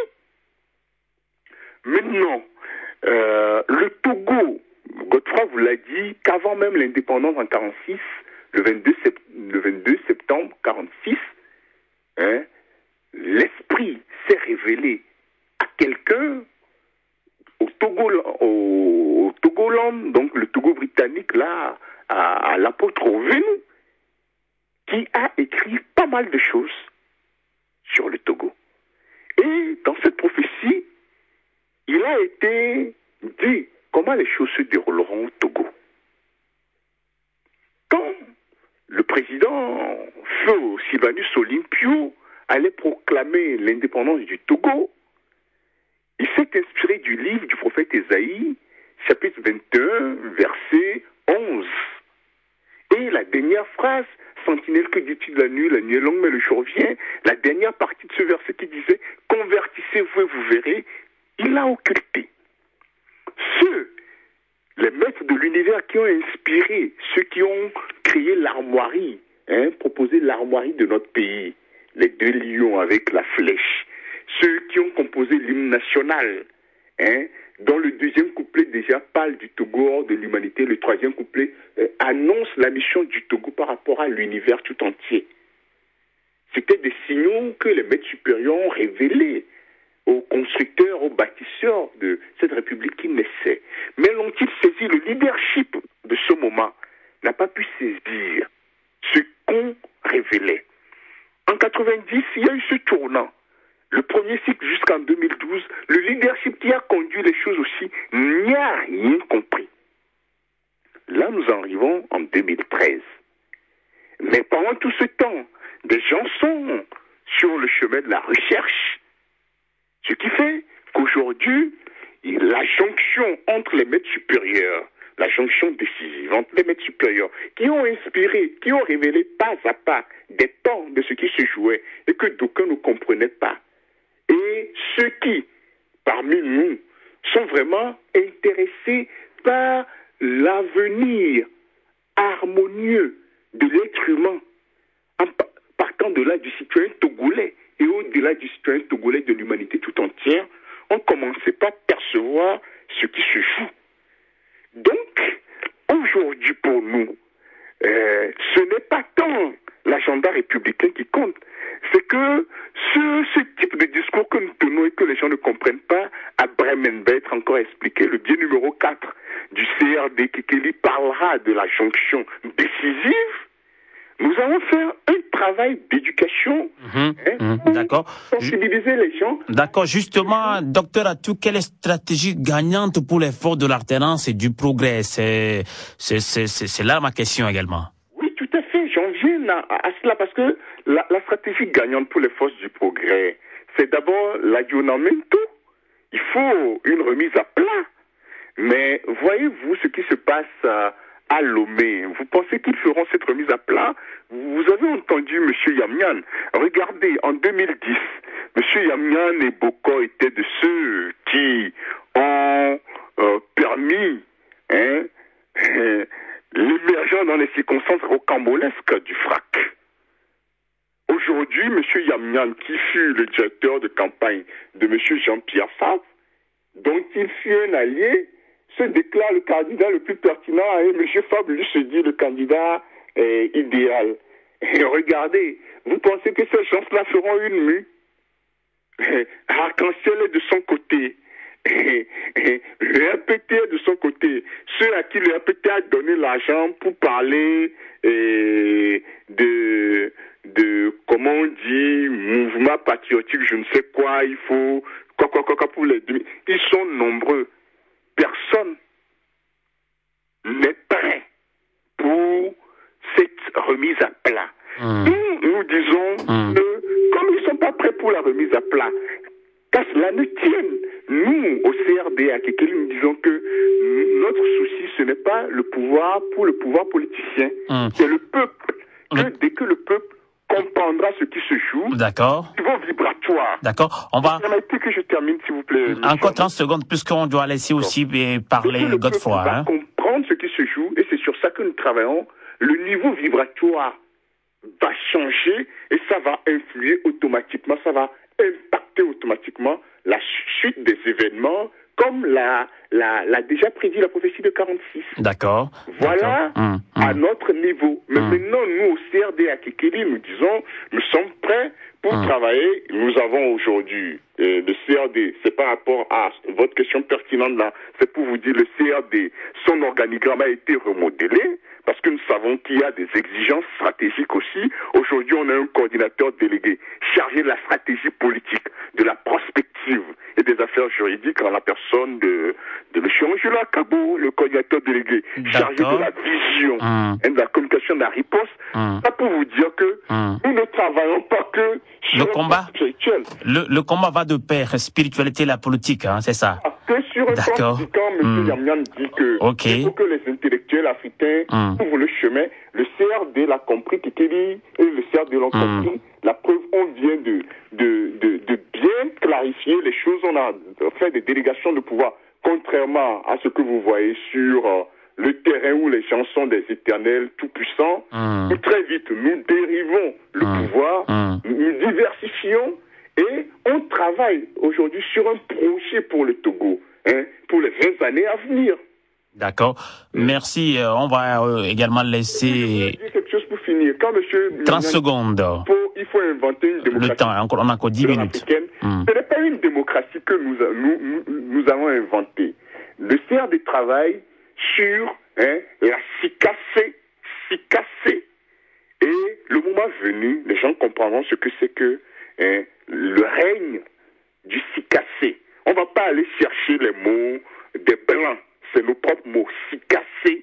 Speaker 6: Maintenant, euh, le Togo, Godefroy vous l'a dit, qu'avant même l'indépendance en quarante-six, le vingt-deux, sept, le vingt-deux septembre quarante-six, hein, l'esprit s'est révélé à quelqu'un au Togo, au, au Togoland, donc le Togo britannique, là, à, à l'apôtre Ovenu, qui a écrit pas mal de choses sur le Togo. Et dans cette prophétie, il a été dit comment les choses se dérouleront au Togo. Quand le président feu Sylvanus Olympio allait proclamer l'indépendance du Togo, il s'est inspiré du livre du prophète Ésaïe, chapitre vingt et un, verset onze. Et la dernière phrase, sentinelle, que dit-il la nuit, la nuit est longue mais le jour vient, la dernière partie de ce verset qui disait « Convertissez-vous et vous verrez », il l'a occulté. Ceux, les maîtres de l'univers qui ont inspiré, ceux qui ont créé l'armoirie, hein, proposé l'armoirie de notre pays, les deux lions avec la flèche, ceux qui ont composé l'hymne national, hein, dont le deuxième couplet déjà parle du Togo hors de l'humanité, le troisième couplet euh, annonce la mission du Togo par rapport à l'univers tout entier. C'était des signaux que les maîtres supérieurs ont révélés aux constructeurs, aux bâtisseurs de cette république qui naissait. Mais l'ont-ils saisi? Le leadership de ce moment n'a pas pu saisir ce qu'on révélait. En quatre-vingt-dix, il y a eu ce tournant. Le premier cycle jusqu'en deux mille douze, le leadership qui a conduit les choses aussi n'y a rien compris. Là, nous arrivons en deux mille treize. Mais pendant tout ce temps, des gens sont sur le chemin de la recherche. Ce qui fait qu'aujourd'hui, la jonction entre les maîtres supérieurs, la jonction décisive entre les maîtres supérieurs, qui ont inspiré, qui ont révélé pas à pas des temps de ce qui se jouait et que d'aucuns ne comprenaient pas, et ceux qui, parmi nous, sont vraiment intéressés par l'avenir harmonieux de l'être humain, en partant de là du citoyen togolais et au-delà du citoyen togolais de l'humanité tout entière, on commençait pas à percevoir ce qui se joue. Donc, aujourd'hui pour nous, euh, ce n'est pas tant l'agenda républicain qui compte, c'est que ce, ce type de discours que nous tenons et que les gens ne comprennent pas, à Bremen va être encore expliqué. Le biais numéro quatre du C R D, Kikeli, parlera de la jonction décisive. Nous allons faire un travail d'éducation, mmh, hein, mmh, pour
Speaker 2: d'accord.
Speaker 6: sensibiliser les gens.
Speaker 2: D'accord. Justement, docteur Atou, quelle est la stratégie gagnante pour l'effort de l'alternance et du progrès? C'est, c'est, c'est, c'est là ma question également.
Speaker 6: Oui, tout à fait. J'en viens à, à cela parce que la, la stratégie gagnante pour les forces du progrès, c'est d'abord l'aggiornamento. Il faut une remise à plat. Mais voyez-vous ce qui se passe à, à Lomé? Vous pensez qu'ils feront cette remise à plat? Vous avez entendu M. Yamyan. Regardez, en deux mille dix, M. Yamyan et Boko étaient de ceux qui ont euh, permis hein, euh, l'émergence dans les circonstances rocambolesques du F R A C. Aujourd'hui, M. Yamyan, qui fut le directeur de campagne de M. Jean-Pierre Favre, dont il fut un allié, se déclare le candidat le plus pertinent et M. Favre lui se dit le candidat euh, idéal. Et regardez, vous pensez que ces gens-là feront une mue? Arc-en-ciel est de son côté. Le R P T est de son côté. Ceux à qui le R P T a donné l'argent pour parler euh, de, de, comment on dit, mouvement patriotique, je ne sais quoi, il faut, quoi, quoi, quoi, quoi pour les demi. Ils sont nombreux. Personne n'est prêt pour cette remise à plat. Mmh. Nous, nous disons mmh. que, comme ils ne sont pas prêts pour la remise à plat, qu'à cela ne tienne, nous, au C R D, à Kikeli, nous disons que notre souci, ce n'est pas le pouvoir pour le pouvoir politicien, mmh. c'est le peuple. Que mmh. dès que le peuple comprendra ce qui se joue,
Speaker 2: d'accord,
Speaker 6: niveau vibratoire.
Speaker 2: D'accord, on va...
Speaker 6: Permettez que je termine, s'il vous plaît.
Speaker 2: Encore trente secondes, puisqu'on doit laisser aussi parler Godefroy.
Speaker 6: On va comprendre ce qui se joue, et c'est sur ça que nous travaillons. Le niveau vibratoire va changer, et ça va influer automatiquement, ça va impacter automatiquement la suite des événements, comme l'a, l'a, l'a déjà prédit la prophétie de quarante-six.
Speaker 2: D'accord.
Speaker 6: Voilà,
Speaker 2: D'accord. Mmh,
Speaker 6: à
Speaker 2: mmh. notre
Speaker 6: niveau. Mais mmh. maintenant, nous, au C R D à Kikeli, nous disons, nous sommes prêts pour mmh. travailler. Nous avons aujourd'hui euh, le C R D, c'est par rapport à votre question pertinente là, c'est pour vous dire, le C R D, son organigramme a été remodelé, parce que nous savons qu'il y a des exigences stratégiques aussi. Aujourd'hui, on a un coordinateur délégué chargé de la stratégie politique, de la prospective et des affaires juridiques en la personne de de M. Angela Kabo, le coordinateur délégué chargé de la vision mmh. et de la communication de la riposte. Mmh. Ça pour vous dire que mmh. nous ne travaillons pas que sur
Speaker 2: le combat
Speaker 6: spirituel.
Speaker 2: Le, le combat va de pair, spiritualité et la politique, hein, c'est ça.
Speaker 6: Que sur un plan physique, quand M.
Speaker 2: Mmh.
Speaker 6: Yamyan dit que okay. il faut que les intellectuels africains mmh. ouvrent le chemin, le C R D l'a compris, Kikeli, et le C R D l'a compris. Mmh. La preuve, on vient de, de, de, de bien clarifier les choses. On a fait des délégations de pouvoir, contrairement à ce que vous voyez sur euh, le terrain où les gens sont des éternels tout-puissants. Mmh. Très vite, nous dérivons le mmh. pouvoir, mmh. nous diversifions et on travaille aujourd'hui sur un projet pour le Togo, hein, pour les vingt années à venir.
Speaker 2: D'accord. Merci. Euh, on va euh, également laisser...
Speaker 6: Je voudrais dire quelque chose pour finir. Quand monsieur...
Speaker 2: trente secondes.
Speaker 6: Faut, il faut inventer une démocratie.
Speaker 2: Le temps, encore, on a encore dix minutes.
Speaker 6: Mm. Ce n'est pas une démocratie que nous, nous, nous, nous avons inventée. Le C R D travaille sur hein, la cicacée, cicacée. Et le moment venu, les gens comprendront ce que c'est que hein, le règne du cicacé. On ne va pas aller chercher les mots des blancs. C'est nos propres mots, cicacé.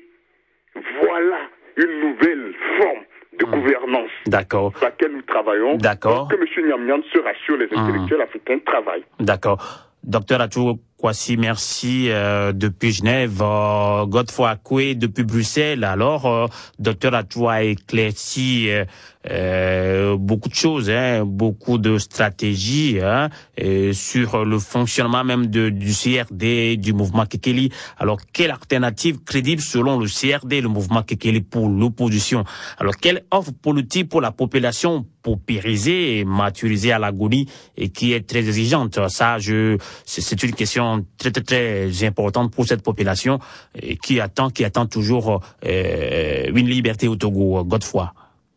Speaker 6: Voilà une nouvelle forme de mmh. gouvernance
Speaker 2: D'accord.
Speaker 6: sur laquelle nous travaillons.
Speaker 2: D'accord.
Speaker 6: Pour que M. Nyamnyan se rassure, les intellectuels mmh. africains travaillent.
Speaker 2: D'accord. Docteur Atou Kwasi, merci euh, depuis Genève. Euh, Godefroy Akwe depuis Bruxelles. Alors, euh, Docteur Atou a éclairci euh, euh, beaucoup de choses, hein, beaucoup de stratégies hein, sur le fonctionnement même de, du C R D, du mouvement Kekeli. Alors, quelle alternative crédible selon le C R D, le mouvement Kekeli pour l'opposition? Alors, quelle offre politique pour la population paupérisée et maturisée à l'agonie et qui est très exigeante? Ça, je, c'est une question très très très importante pour cette population et qui attend, qui attend toujours euh, une liberté au Togo. Godefroy.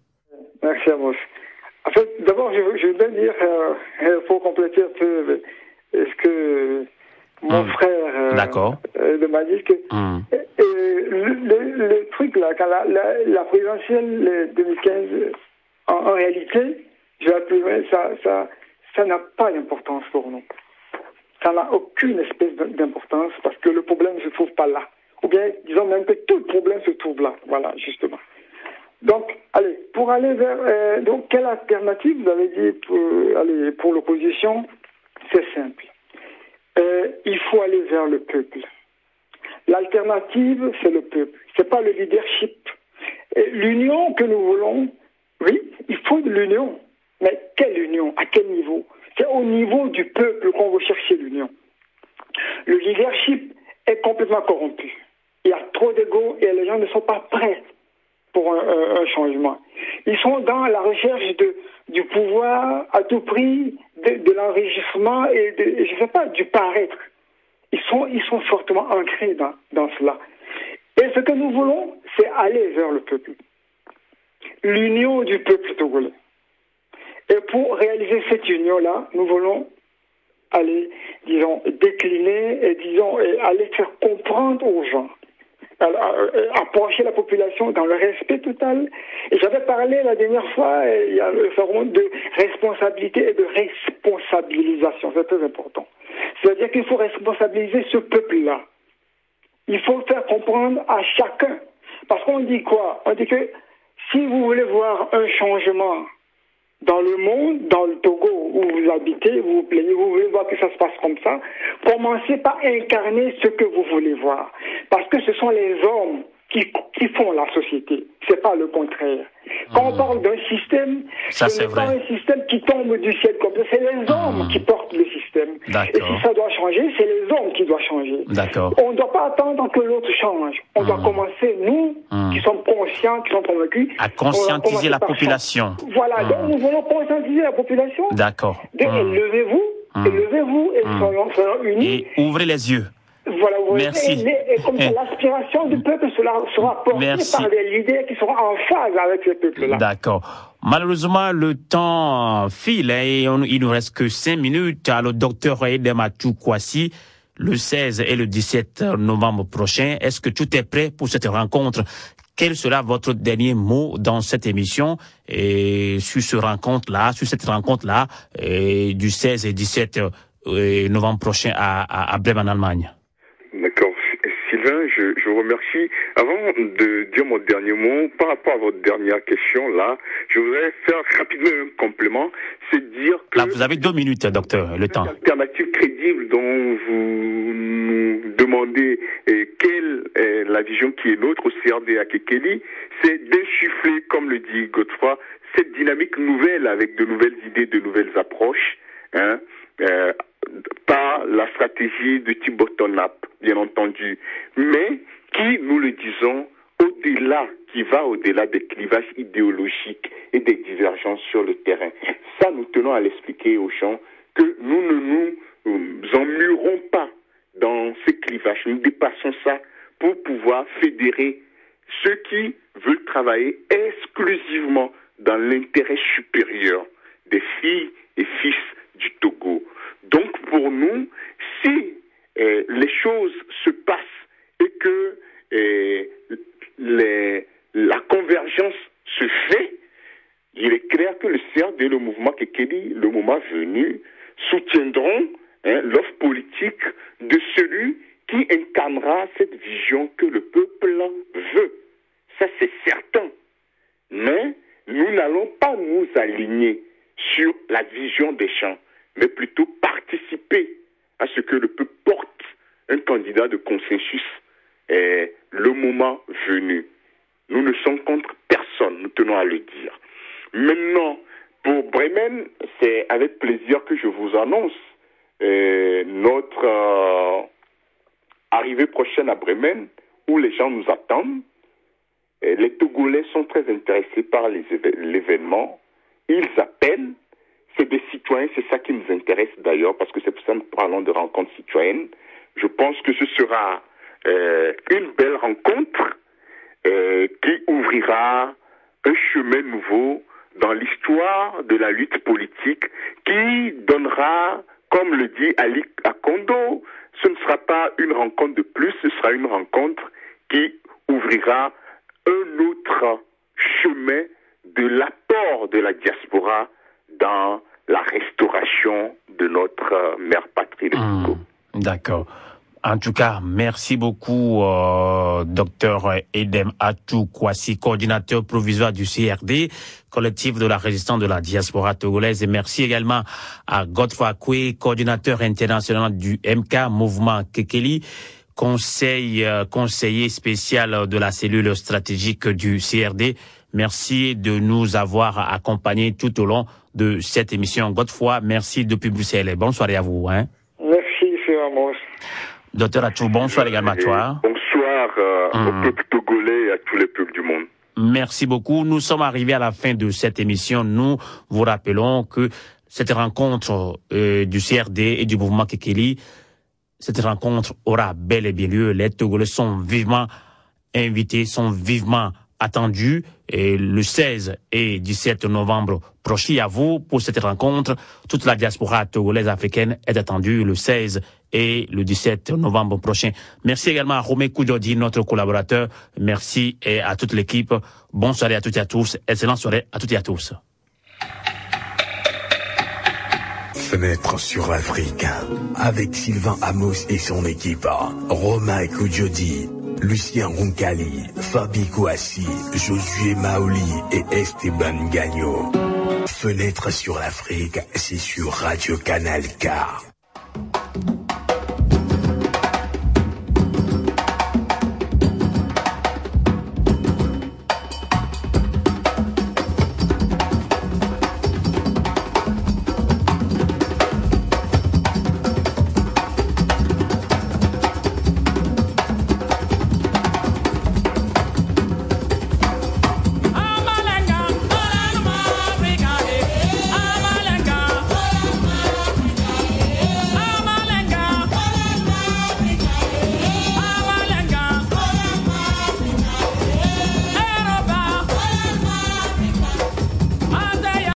Speaker 8: Merci Amos. En fait, d'abord, je, je veux dire, euh, pour compléter un peu ce que mon mmh. frère euh, euh, m'a dit, que mmh. euh, le, le, le truc là, quand la, la, la présidentielle deux mille quinze, en, en réalité, je vais plus loin, ça, ça, ça n'a pas d'importance pour nous. Ça n'a aucune espèce d'importance parce que le problème ne se trouve pas là. Ou bien, disons même que tout le problème se trouve là. Voilà, justement. Donc, allez, pour aller vers... Euh, donc, quelle alternative, vous avez dit, pour, allez, pour l'opposition? C'est simple. Euh, il faut aller vers le peuple. L'alternative, c'est le peuple. C'est pas le leadership. L'union que nous voulons, oui, il faut de l'union. Mais quelle union? À quel niveau? C'est au niveau du peuple qu'on veut chercher l'union. Le leadership est complètement corrompu. Il y a trop d'ego et les gens ne sont pas prêts pour un, un, un changement. Ils sont dans la recherche de, du pouvoir à tout prix, de, de l'enrichissement et, de, je ne sais pas, du paraître. Ils sont, ils sont fortement ancrés dans, dans cela. Et ce que nous voulons, c'est aller vers le peuple. L'union du peuple togolais. Et pour réaliser cette union-là, nous voulons aller, disons, décliner et, disons, et aller faire comprendre aux gens, approcher la population dans le respect total. Et j'avais parlé la dernière fois, il y a le forum de responsabilité et de responsabilisation, c'est très important. C'est-à-dire qu'il faut responsabiliser ce peuple-là. Il faut faire comprendre à chacun. Parce qu'on dit quoi? On dit que si vous voulez voir un changement dans le monde, dans le Togo où vous habitez, vous vous plaignez, vous voulez voir que ça se passe comme ça, commencez par incarner ce que vous voulez voir. Parce que ce sont les hommes qui, qui font la société. C'est pas le contraire. Quand mmh. on parle d'un système,
Speaker 2: ça,
Speaker 8: ce n'est pas un système qui tombe du ciel comme ça, c'est les hommes mmh. qui portent le système. Et si ça doit changer, c'est les hommes qui doivent changer. On ne doit pas attendre que l'autre change. On mmh. doit commencer, nous, mmh. qui sommes conscients, qui sommes convaincus,
Speaker 2: à conscientiser la population.
Speaker 8: Changer. Voilà, mmh. donc nous voulons conscientiser la population.
Speaker 2: D'accord.
Speaker 8: Mmh. Levez-vous, mmh. levez-vous et mmh. soyons, soyons unis.
Speaker 2: Et ouvrez les yeux.
Speaker 8: Voilà, vous
Speaker 2: Merci.
Speaker 8: Et, et, et comme ça, l'aspiration du peuple sera, sera portée Merci. par des leaders qui seront en phase avec ce peuple-là.
Speaker 2: D'accord. Malheureusement, le temps file et on, il nous reste que cinq minutes. Alors, docteur Edem Atou Kwasi, le seize et le dix-sept novembre prochain, est-ce que tout est prêt pour cette rencontre? Quel sera votre dernier mot dans cette émission et sur ce rencontre-là, sur cette rencontre-là et du seize et dix-sept novembre prochain à, à, à Brême en Allemagne?
Speaker 6: je, je vous remercie. Avant de dire mon dernier mot, par rapport à votre dernière question, là, je voudrais faire rapidement un complément. C'est dire que...
Speaker 2: Là, vous avez deux minutes, docteur, le temps.
Speaker 6: L'alternative crédible dont vous nous demandez eh, quelle est la vision qui est nôtre au C R D à Kekeli, c'est d'insuffler, comme le dit Godefroy, cette dynamique nouvelle avec de nouvelles idées, de nouvelles approches, hein, euh, pas la stratégie de type bottom-up, bien entendu, mais qui, nous le disons, au-delà, qui va au-delà des clivages idéologiques et des divergences sur le terrain. Ça, nous tenons à l'expliquer aux gens que nous ne nous emmurons pas dans ces clivages. Nous dépassons ça pour pouvoir fédérer ceux qui veulent travailler exclusivement dans l'intérêt supérieur des filles et fils du Togo. Donc pour nous, si euh, les choses se passent et que euh, les, la convergence se fait, il est clair que le C R D, le mouvement Kekeli, le moment venu, soutiendront hein, l'offre politique de celui qui incarnera cette vision que le peuple veut. Ça c'est certain. Mais nous n'allons pas nous aligner sur la vision des gens, mais plutôt participer à ce que le peuple porte un candidat de consensus et le moment venu. Nous ne sommes contre personne, nous tenons à le dire. Maintenant, pour Bremen, c'est avec plaisir que je vous annonce euh, notre euh, arrivée prochaine à Bremen, où les gens nous attendent. Et les Togolais sont très intéressés par les éve- l'événement. Ils appellent. C'est des citoyens, c'est ça qui nous intéresse d'ailleurs, parce que c'est pour ça que nous parlons de rencontres citoyennes. Je pense que ce sera euh, une belle rencontre euh, qui ouvrira un chemin nouveau dans l'histoire de la lutte politique, qui donnera, comme le dit Ali Akondo, ce ne sera pas une rencontre de plus, ce sera une rencontre qui ouvrira un autre chemin de l'apport de la diaspora dans la restauration de notre mère patrie, le Togo.
Speaker 2: Mmh, d'accord. En tout cas, merci beaucoup, euh, docteur Edem Atou Kwasi, coordinateur provisoire du C R D, collectif de la résistance de la diaspora togolaise. Et merci également à Godefroy Akwe, coordinateur international du M K, mouvement Kekeli, conseil, euh, conseiller spécial de la cellule stratégique du C R D. Merci de nous avoir accompagnés tout au long de cette émission. Godefroy, merci depuis Bruxelles. Bonne soirée à vous. Hein.
Speaker 8: Merci, c'est Amos.
Speaker 2: Docteur Atou, bonsoir également à toi.
Speaker 6: Bonsoir euh,
Speaker 2: mmh.
Speaker 6: au peuple togolais et à tous les peuples du monde.
Speaker 2: Merci beaucoup. Nous sommes arrivés à la fin de cette émission. Nous vous rappelons que cette rencontre euh, du C R D et du mouvement Kekeli, cette rencontre aura bel et bien lieu. Les Togolais sont vivement invités, sont vivement attendus et le seize et dix-sept novembre prochain. À vous pour cette rencontre. Toute la diaspora togolaise africaine est attendue le seize et le dix-sept novembre prochain. Merci également à Romé Koudjodi, notre collaborateur. Merci et à toute l'équipe. Bonne soirée à toutes et à tous. Excellente soirée à toutes et à tous.
Speaker 1: Fenêtre sur l'Afrique, avec Sylvain Amos et son équipe, Romain Koudjodi, Lucien Roncalli, Fabi Kouassi, Josué Maoli et Esteban Gagno. Fenêtre sur l'Afrique, c'est sur Radio Canal K.